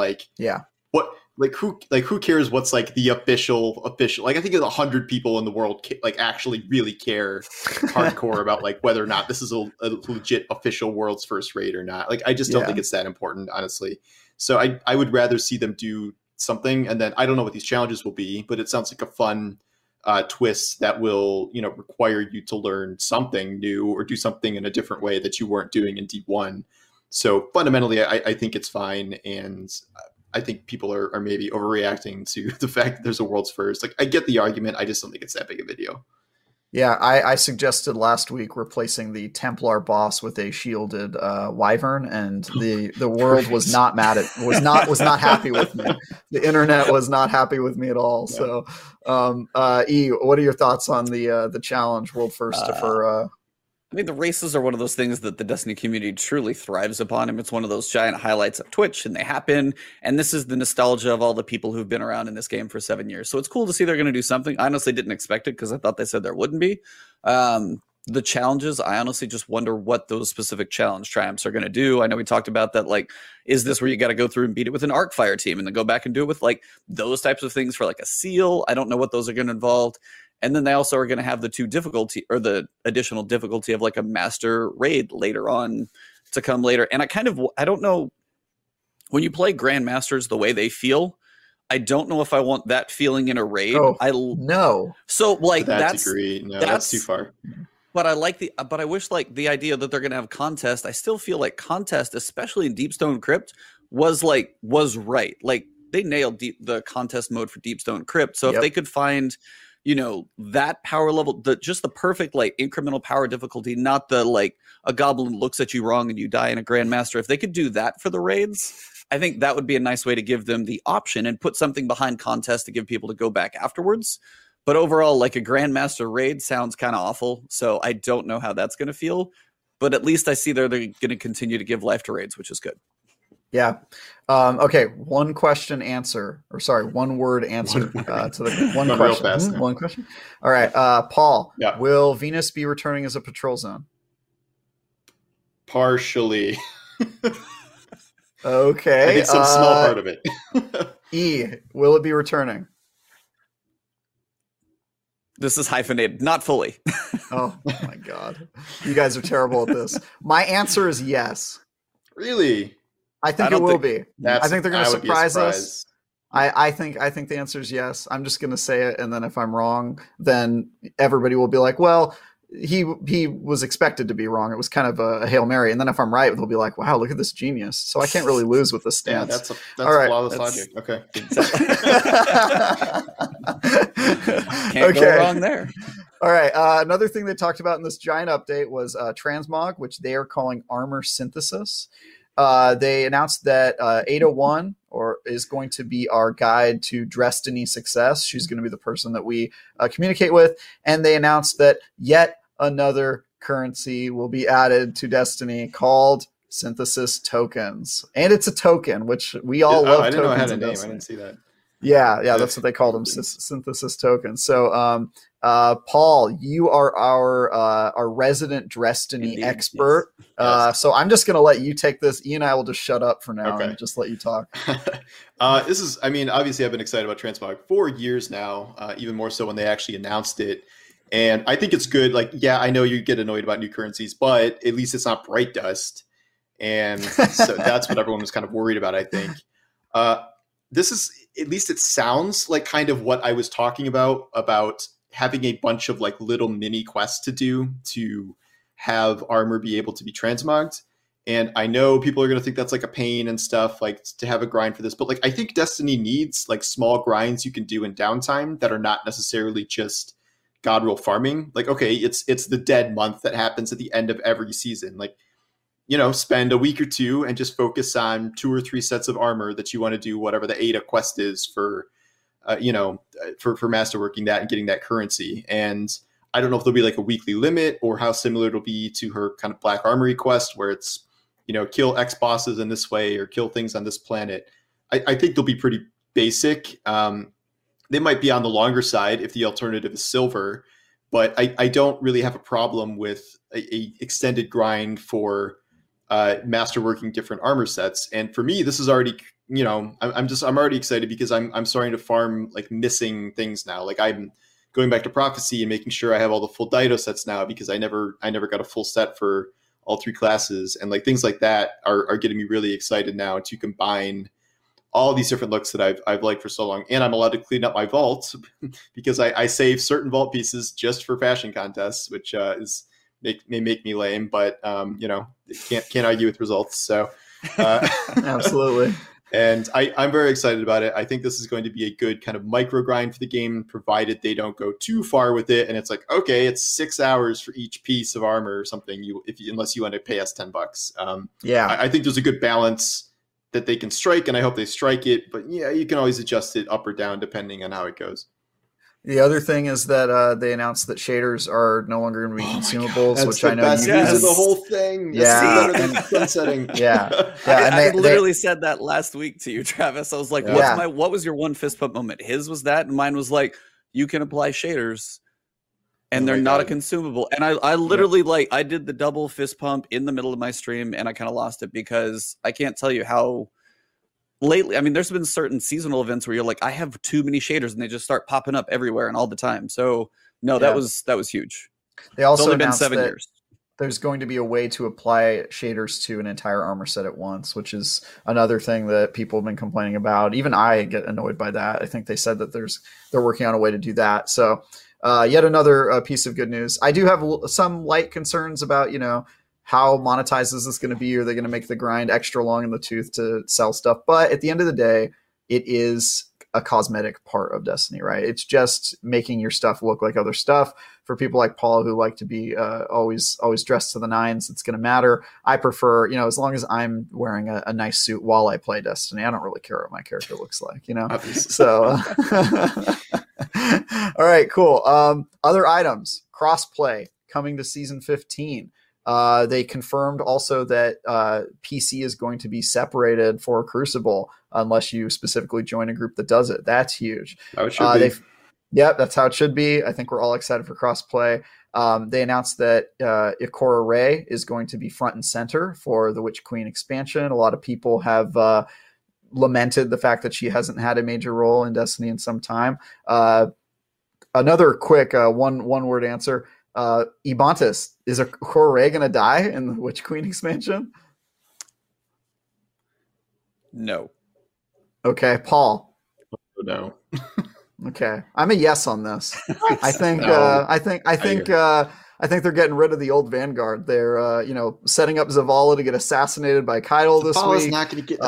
who cares what's like the official? Like I think 100 people in the world like actually really care hardcore about like whether or not this is a legit official world's first raid or not. Like I just don't think it's that important, honestly. So I would rather see them do something, and then I don't know what these challenges will be, but it sounds like a fun twist that will, require you to learn something new or do something in a different way that you weren't doing in D1. So fundamentally, I think it's fine, and I think people are maybe overreacting to the fact that there's a world's first. Like I get the argument, I just don't think it's that big a video. Yeah, I suggested last week replacing the Templar boss with a shielded wyvern, and the world was not was not happy with me. The internet was not happy with me at all. Yeah. So, E, what are your thoughts on the challenge world first for? I mean, the races are one of those things that the Destiny community truly thrives upon. And it's one of those giant highlights of Twitch, and they happen. And this is the nostalgia of all the people who've been around in this game for 7 years. So it's cool to see they're going to do something. I honestly didn't expect it because I thought they said there wouldn't be. The challenges, I honestly just wonder what those specific challenge triumphs are going to do. I know we talked about that. Like, is this where you got to go through and beat it with an Arcfire team and then go back and do it with like those types of things for like a seal? I don't know what those are going to involve. And then they also are going to have the the additional difficulty of like a master raid later on to come later. And I don't know, when you play Grandmasters the way they feel, I don't know if I want that feeling in a raid. No. So like that's too far. But I wish like the idea that they're going to have contest. I still feel like contest, especially in Deepstone Crypt, was right. Like they nailed the contest mode for Deepstone Crypt. So if they could find, that power level, just the perfect like incremental power difficulty, not the like a goblin looks at you wrong and you die in a Grandmaster. If they could do that for the raids, I think that would be a nice way to give them the option and put something behind contest to give people to go back afterwards. But overall, like a Grandmaster raid sounds kind of awful. So I don't know how that's going to feel. But at least I see they're going to continue to give life to raids, which is good. Yeah. Okay. One word answer to the one question. One question. All right. Paul, will Venus be returning as a patrol zone? Partially. Okay. I think some small part of it. E, will it be returning? This is hyphenated, not fully. Oh my God. You guys are terrible at this. My answer is yes. Really? I think it will be. I think they're going to surprise us. I think the answer is yes. I'm just going to say it, and then if I'm wrong, then everybody will be like, well, he was expected to be wrong. It was kind of a Hail Mary. And then if I'm right, they'll be like, wow, look at this genius. So I can't really lose with this stance. Yeah, that's all right. Flawless logic. Okay. Can't go wrong there. All right. Another thing they talked about in this giant update was transmog, which they are calling armor synthesis. They announced that 801 is going to be our guide to Destiny success. She's going to be the person that we communicate with. And they announced that yet another currency will be added to Destiny called synthesis tokens. And it's a token, which we all love. I didn't know it had a name. Destiny. I didn't see that. Yeah, that's what they called them, synthesis tokens. So, Paul, you are our resident Destiny expert. Yes. So I'm just going to let you take this. Ian and I will just shut up for now and just let you talk. Obviously I've been excited about Transmog for years now, even more so when they actually announced it. And I think it's good. Like, yeah, I know you get annoyed about new currencies, but at least it's not Bright Dust. And so that's what everyone was kind of worried about, I think. This is, at least it sounds like kind of what I was talking about having a bunch of like little mini quests to do to have armor be able to be transmogged. And I know people are going to think that's like a pain and stuff, like to have a grind for this, but like I think Destiny needs like small grinds you can do in downtime that are not necessarily just God roll farming. Like, okay, it's the dead month that happens at the end of every season. Like, you know, spend a week or two and just focus on 2 or 3 sets of armor that you want to do whatever the Ada quest is for, for masterworking that and getting that currency. And I don't know if there'll be like a weekly limit or how similar it'll be to her kind of Black Armory quest where it's, you know, kill X bosses in this way or kill things on this planet. I think they'll be pretty basic. They might be on the longer side if the alternative is silver, but I don't really have a problem with a extended grind for masterworking different armor sets. And for me, this is already, you know, I'm already excited because I'm starting to farm like missing things now. Like I'm going back to Prophecy and making sure I have all the full Dido sets now because I never got a full set for all 3 classes, and like things like that are getting me really excited now to combine all these different looks that I've liked for so long. And I'm allowed to clean up my vault because I save certain vault pieces just for fashion contests, which may make me lame, but you know, can't argue with results. So absolutely. And I'm very excited about it. I think this is going to be a good kind of micro grind for the game, provided they don't go too far with it. And it's like, okay, it's 6 hours for each piece of armor or something. Unless you want to pay us $10. I think there's a good balance that they can strike, and I hope they strike it. But yeah, you can always adjust it up or down depending on how it goes. The other thing is that they announced that shaders are no longer going to be consumables, which I know you use the whole thing. Yeah, setting. Yeah. I literally said that last week to you, Travis. I was like, what was your one fist pump moment? His was that, and mine was like, you can apply shaders, and they're not a consumable. And I literally I did the double fist pump in the middle of my stream, and I kind of lost it because I can't tell you how. Lately, I mean, there's been certain seasonal events where you're like, I have too many shaders, and they just start popping up everywhere and all the time. So no, that was huge. They also it's only been announced 7 that years. There's going to be a way to apply shaders to an entire armor set at once, which is another thing that people have been complaining about. Even I get annoyed by that. I think they said that they're working on a way to do that. So yet another piece of good news. I do have some light concerns about, you know, how monetized is this going to be? Are they going to make the grind extra long in the tooth to sell stuff? But at the end of the day, it is a cosmetic part of Destiny, right? It's just making your stuff look like other stuff. for people like Paul who like to be always dressed to the nines, it's going to matter. I prefer, as long as I'm wearing a nice suit while I play Destiny, I don't really care what my character looks like, So, all right, cool. Other items, crossplay coming to season 15. They confirmed also that PC is going to be separated for Crucible unless you specifically join a group that does it. That's huge. How it should be. Yep, that's how it should be. I think we're all excited for crossplay. They announced that Ikora Rey is going to be front and center for the Witch Queen expansion. A lot of people have lamented the fact that she hasn't had a major role in Destiny in some time. Another quick one-word answer. Ibantis, is Ikora Rey going to die in the Witch Queen expansion? No. Okay, Paul. No. Okay, I'm a yes on this. I think No. I think they're getting rid of the old Vanguard. They're setting up Zavala to get assassinated by Keitel this Zavala's week. not going to get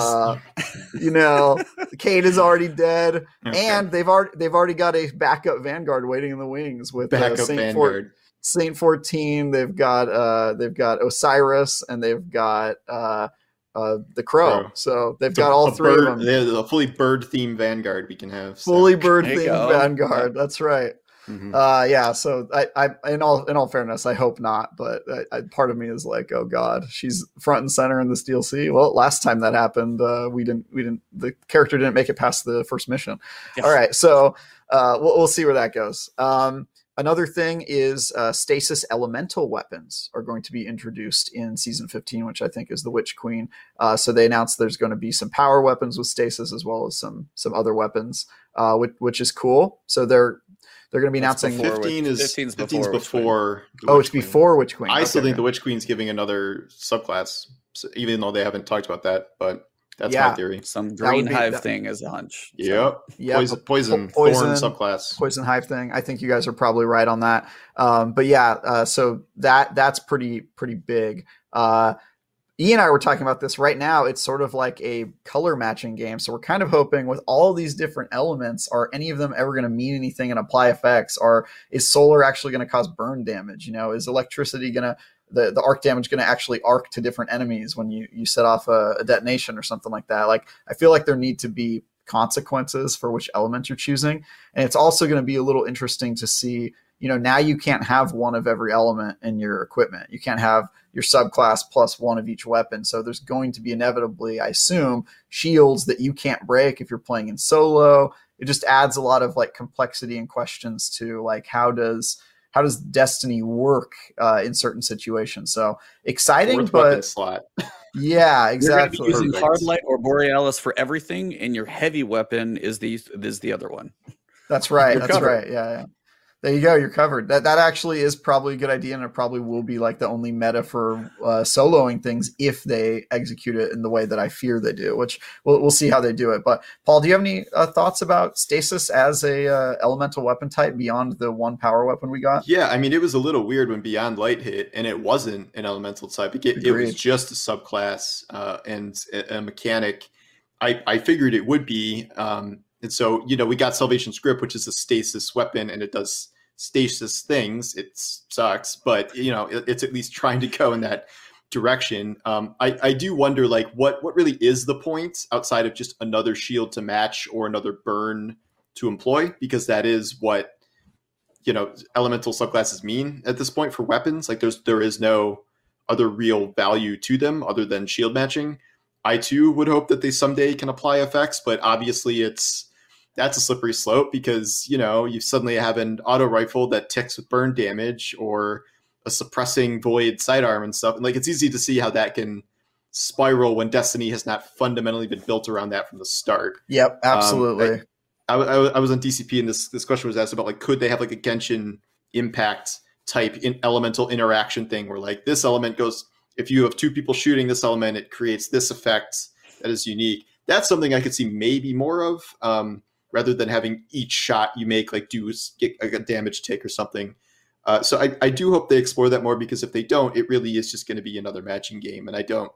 Cade is already dead, Okay. and they've already got a backup Vanguard waiting in the wings with backup Vanguard. Saint 14. They've got Osiris, and they've got the Crow. So they've got all three of them. They're a fully bird-themed Vanguard we can have. So. Fully There you bird-themed go. Vanguard. That's right. Mhm. So I in all fairness, I hope not, but part of me is like, oh god, she's front and center in this DLC. Well, last time that happened, the character didn't make it past the first mission. Yes. All right, so we'll see where that goes. Another thing is stasis elemental weapons are going to be introduced in season 15, which I think is the Witch Queen. So they announced there's going to be some power weapons with stasis as well as some other weapons, which is cool. So they're going to be announcing. 15's before. It's before Witch Queen. I still Okay, think okay. the Witch Queen's giving another subclass, even though they haven't talked about that. But that's my theory. Some That green would be- hive that- thing as a hunch. Yep. Yep. Poison Poison. thorn subclass. Poison Hive thing. I think you guys are probably right on that. So that's pretty big. E and I were talking about this right now. It's sort of like a color matching game. So we're kind of hoping with all these different elements, are any of them ever going to mean anything and apply effects? Or is solar actually going to cause burn damage? Is electricity going to, the arc damage going to actually arc to different enemies when you set off a detonation or something like that? Like, I feel like there need to be consequences for which element you're choosing. And it's also going to be a little interesting to see, now you can't have one of every element in your equipment. You can't have your subclass plus one of each weapon. So there's going to be inevitably, I assume, shields that you can't break if you're playing in solo. It just adds a lot of like complexity and questions to like, how does Destiny work in certain situations? So exciting, Fourth weapon but slot. yeah, You're going to be exactly. using Perfect. Hardlight or Borealis for everything, and your heavy weapon is the other one. That's right. You're That's covered. right. Yeah. There you go. You're covered. That actually is probably a good idea, and it probably will be like the only meta for soloing things if they execute it in the way that I fear they do. Which we'll see how they do it. But Paul, do you have any thoughts about stasis as a elemental weapon type beyond the one power weapon we got? Yeah, I mean, it was a little weird when Beyond Light hit, and it wasn't an elemental type. It was Agreed. just a subclass and a mechanic. I figured it would be. And so, we got Salvation Script, which is a stasis weapon, and it does stasis things. It sucks, but, it's at least trying to go in that direction. I do wonder, like, what really is the point outside of just another shield to match or another burn to employ? Because that is what, elemental subclasses mean at this point for weapons. Like, there is no other real value to them other than shield matching. I, too, would hope that they someday can apply effects, but obviously that's a slippery slope because, you suddenly have an auto rifle that ticks with burn damage or a suppressing void sidearm and stuff. And like, it's easy to see how that can spiral when Destiny has not fundamentally been built around that from the start. Yep, absolutely. I was on DCP and this question was asked about like, could they have like a Genshin Impact type in elemental interaction thing where like this element goes, if you have two people shooting this element, it creates this effect that is unique. That's something I could see maybe more of. Rather than having each shot you make like get a damage take or something. So I do hope they explore that more because if they don't, it really is just going to be another matching game. And I don't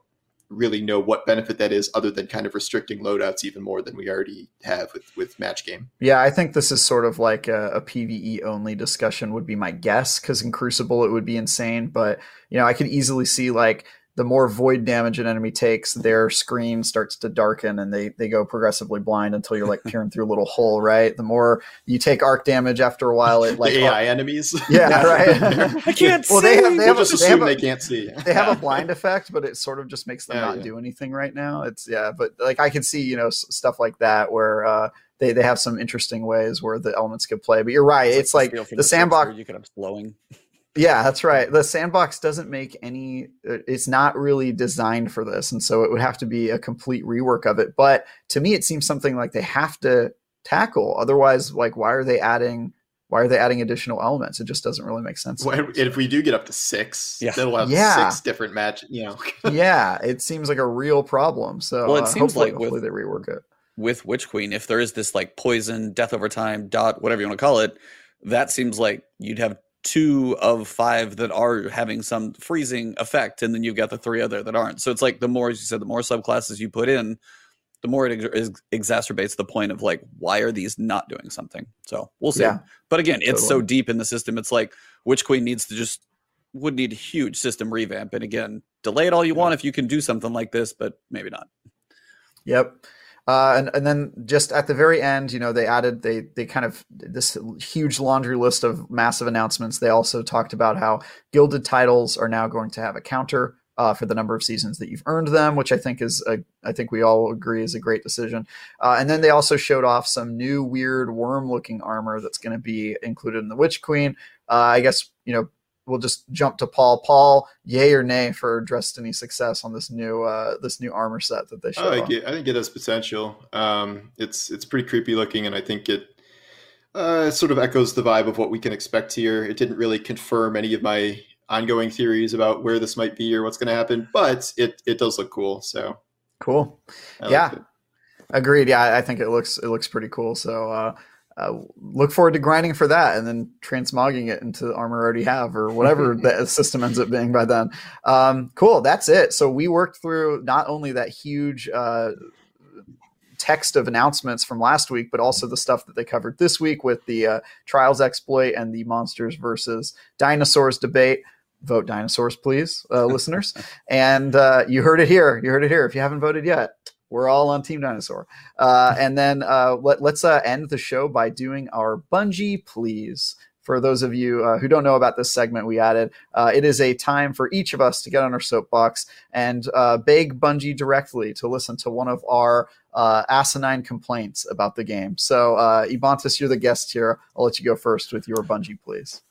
really know what benefit that is other than kind of restricting loadouts even more than we already have with match game. Yeah, I think this is sort of like a PvE only discussion would be my guess, because in Crucible it would be insane. But, I could easily see like the more void damage an enemy takes, their screen starts to darken and they go progressively blind until you're like peering through a little hole, right? The more you take arc damage after a while, it like the AI enemies. Yeah, right. I can't see. Well, they can't see. They have a blind effect, but it sort of just makes them not do anything right now. But like I can see, stuff like that where they have some interesting ways where the elements could play. But you're right. It's like the sandbox. You could have slowing. Yeah, that's right. The sandbox doesn't make it's not really designed for this. And so it would have to be a complete rework of it. But to me, it seems something like they have to tackle. Otherwise, like, why are they adding additional elements? It just doesn't really make sense. Well, if we do get up to 6, that'll have 6 different match, Yeah, it seems like a real problem. So it seems hopefully they rework it. With Witch Queen, if there is this like poison, death over time, dot, whatever you want to call it, that seems like you'd have 2 of 5 that are having some freezing effect, and then you've got the 3 other that aren't. So it's like the more, as you said, the more subclasses you put in, the more it exacerbates the point of like, why are these not doing something? So we'll see. Yeah, but again, it's so deep in the system. It's like Witch Queen would need a huge system revamp. And again, delay it all you want if you can do something like this, but maybe not. Yep. And then just at the very end, they added, they kind of this huge laundry list of massive announcements. They also talked about how gilded titles are now going to have a counter for the number of seasons that you've earned them, which I think I think we all agree is a great decision. And then they also showed off some new weird worm looking armor that's going to be included in the Witch Queen. I guess, we'll just jump to Paul. Paul, yay or nay for Destiny success on this new armor set that they showed? I think it has potential. It's pretty creepy looking, and I think it sort of echoes the vibe of what we can expect here. It didn't really confirm any of my ongoing theories about where this might be or what's going to happen, but it does look cool. So cool. Agreed. Yeah, I think it looks pretty cool. So look forward to grinding for that and then transmogging it into the armor I already have or whatever the system ends up being by then. Cool. That's it. So we worked through not only that huge text of announcements from last week, but also the stuff that they covered this week with the Trials exploit and the Monsters versus Dinosaurs debate. Vote dinosaurs, please, listeners. And you heard it here. If you haven't voted yet, we're all on Team Dinosaur. And then let's end the show by doing our Bungie Please. For those of you who don't know about this segment we added, it is a time for each of us to get on our soapbox and beg Bungie directly to listen to one of our asinine complaints about the game. So, Ebontis, you're the guest here. I'll let you go first with your Bungie Please.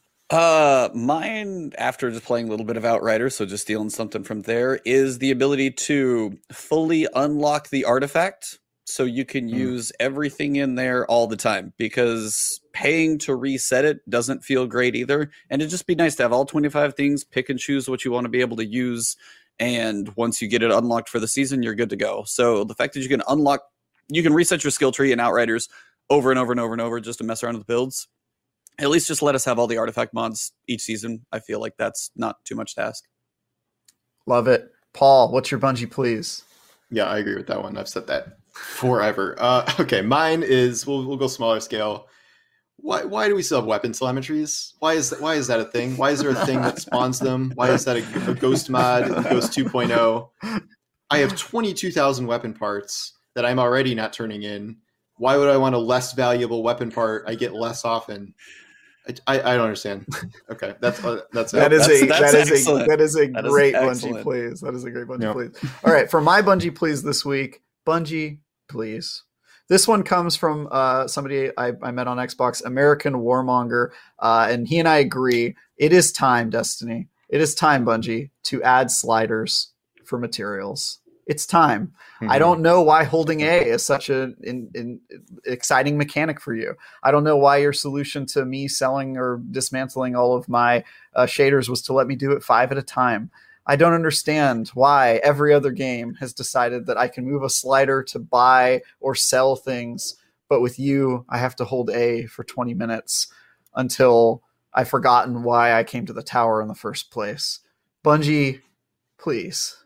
Mine, after just playing a little bit of Outriders, so just stealing something from there, is the ability to fully unlock the artifact so you can use everything in there all the time, because paying to reset it doesn't feel great either. And it'd just be nice to have all 25 things, pick and choose what you want to be able to use. And once you get it unlocked for the season, you're good to go. So the fact that you can reset your skill tree in Outriders over and over and over and over just to mess around with the builds. At least just let us have all the artifact mods each season. I feel like that's not too much to ask. Love it. Paul, what's your Bungie Please? Yeah, I agree with that one. I've said that forever. Okay, mine is, we'll go smaller scale. Why do we still have weapon telemetries? Why is that a thing? Why is there a thing that spawns them? Why is that a ghost mod in Ghost 2.0? I have 22,000 weapon parts that I'm already not turning in. Why would I want a less valuable weapon part I get less often? I don't understand. Okay, that's it. That is a great Bungie Please. That is a great Bungie Please. All right, for my Bungie Please this week, Bungie Please. This one comes from somebody I met on Xbox, American Warmonger, and he and I agree. It is time, Destiny. It is time, Bungie, to add sliders for materials. It's time. I don't know why holding A is such an exciting mechanic for you. I don't know why your solution to me selling or dismantling all of my shaders was to let me do it 5 at a time. I don't understand why every other game has decided that I can move a slider to buy or sell things, but with you, I have to hold A for 20 minutes until I've forgotten why I came to the tower in the first place. Bungie, please.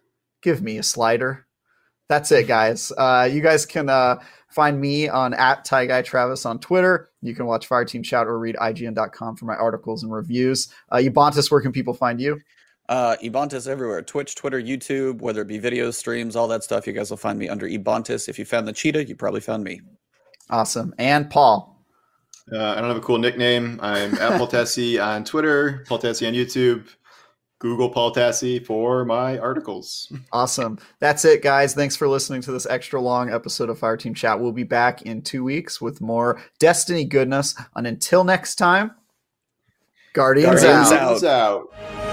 give me a slider. That's it, guys. You guys can find me on @TyGuyTravis on Twitter. You can watch Fireteam Chat or read IGN.com for my articles and reviews. Ebontis, where can people find you? Ebontis everywhere. Twitch, Twitter, YouTube, whether it be videos, streams, all that stuff. You guys will find me under Ebontis. If you found the cheetah, you probably found me. Awesome. And Paul? I don't have a cool nickname. I'm at Paul Tassi on Twitter, Paul Tassi on YouTube. Google Paul Tassi for my articles. Awesome. That's it, guys. Thanks for listening to this extra long episode of Fireteam Chat. We'll be back in 2 weeks with more Destiny goodness. And until next time, Guardians out.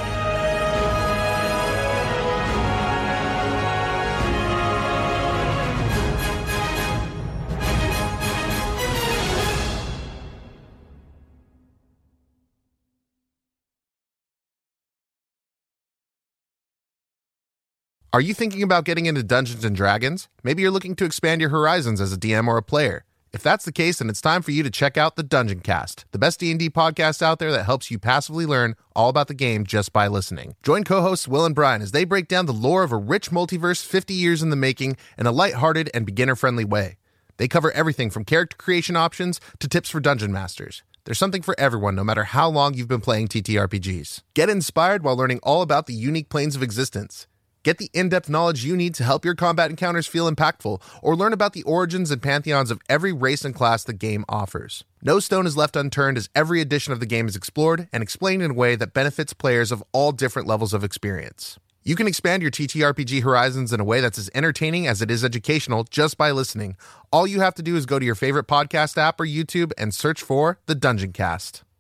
Are you thinking about getting into Dungeons & Dragons? Maybe you're looking to expand your horizons as a DM or a player. If that's the case, then it's time for you to check out the Dungeon Cast, the best D&D podcast out there that helps you passively learn all about the game just by listening. Join co-hosts Will and Brian as they break down the lore of a rich multiverse 50 years in the making in a lighthearted and beginner-friendly way. They cover everything from character creation options to tips for dungeon masters. There's something for everyone, no matter how long you've been playing TTRPGs. Get inspired while learning all about the unique planes of existence. Get the in-depth knowledge you need to help your combat encounters feel impactful, or learn about the origins and pantheons of every race and class the game offers. No stone is left unturned as every edition of the game is explored and explained in a way that benefits players of all different levels of experience. You can expand your TTRPG horizons in a way that's as entertaining as it is educational just by listening. All you have to do is go to your favorite podcast app or YouTube and search for The Dungeon Cast.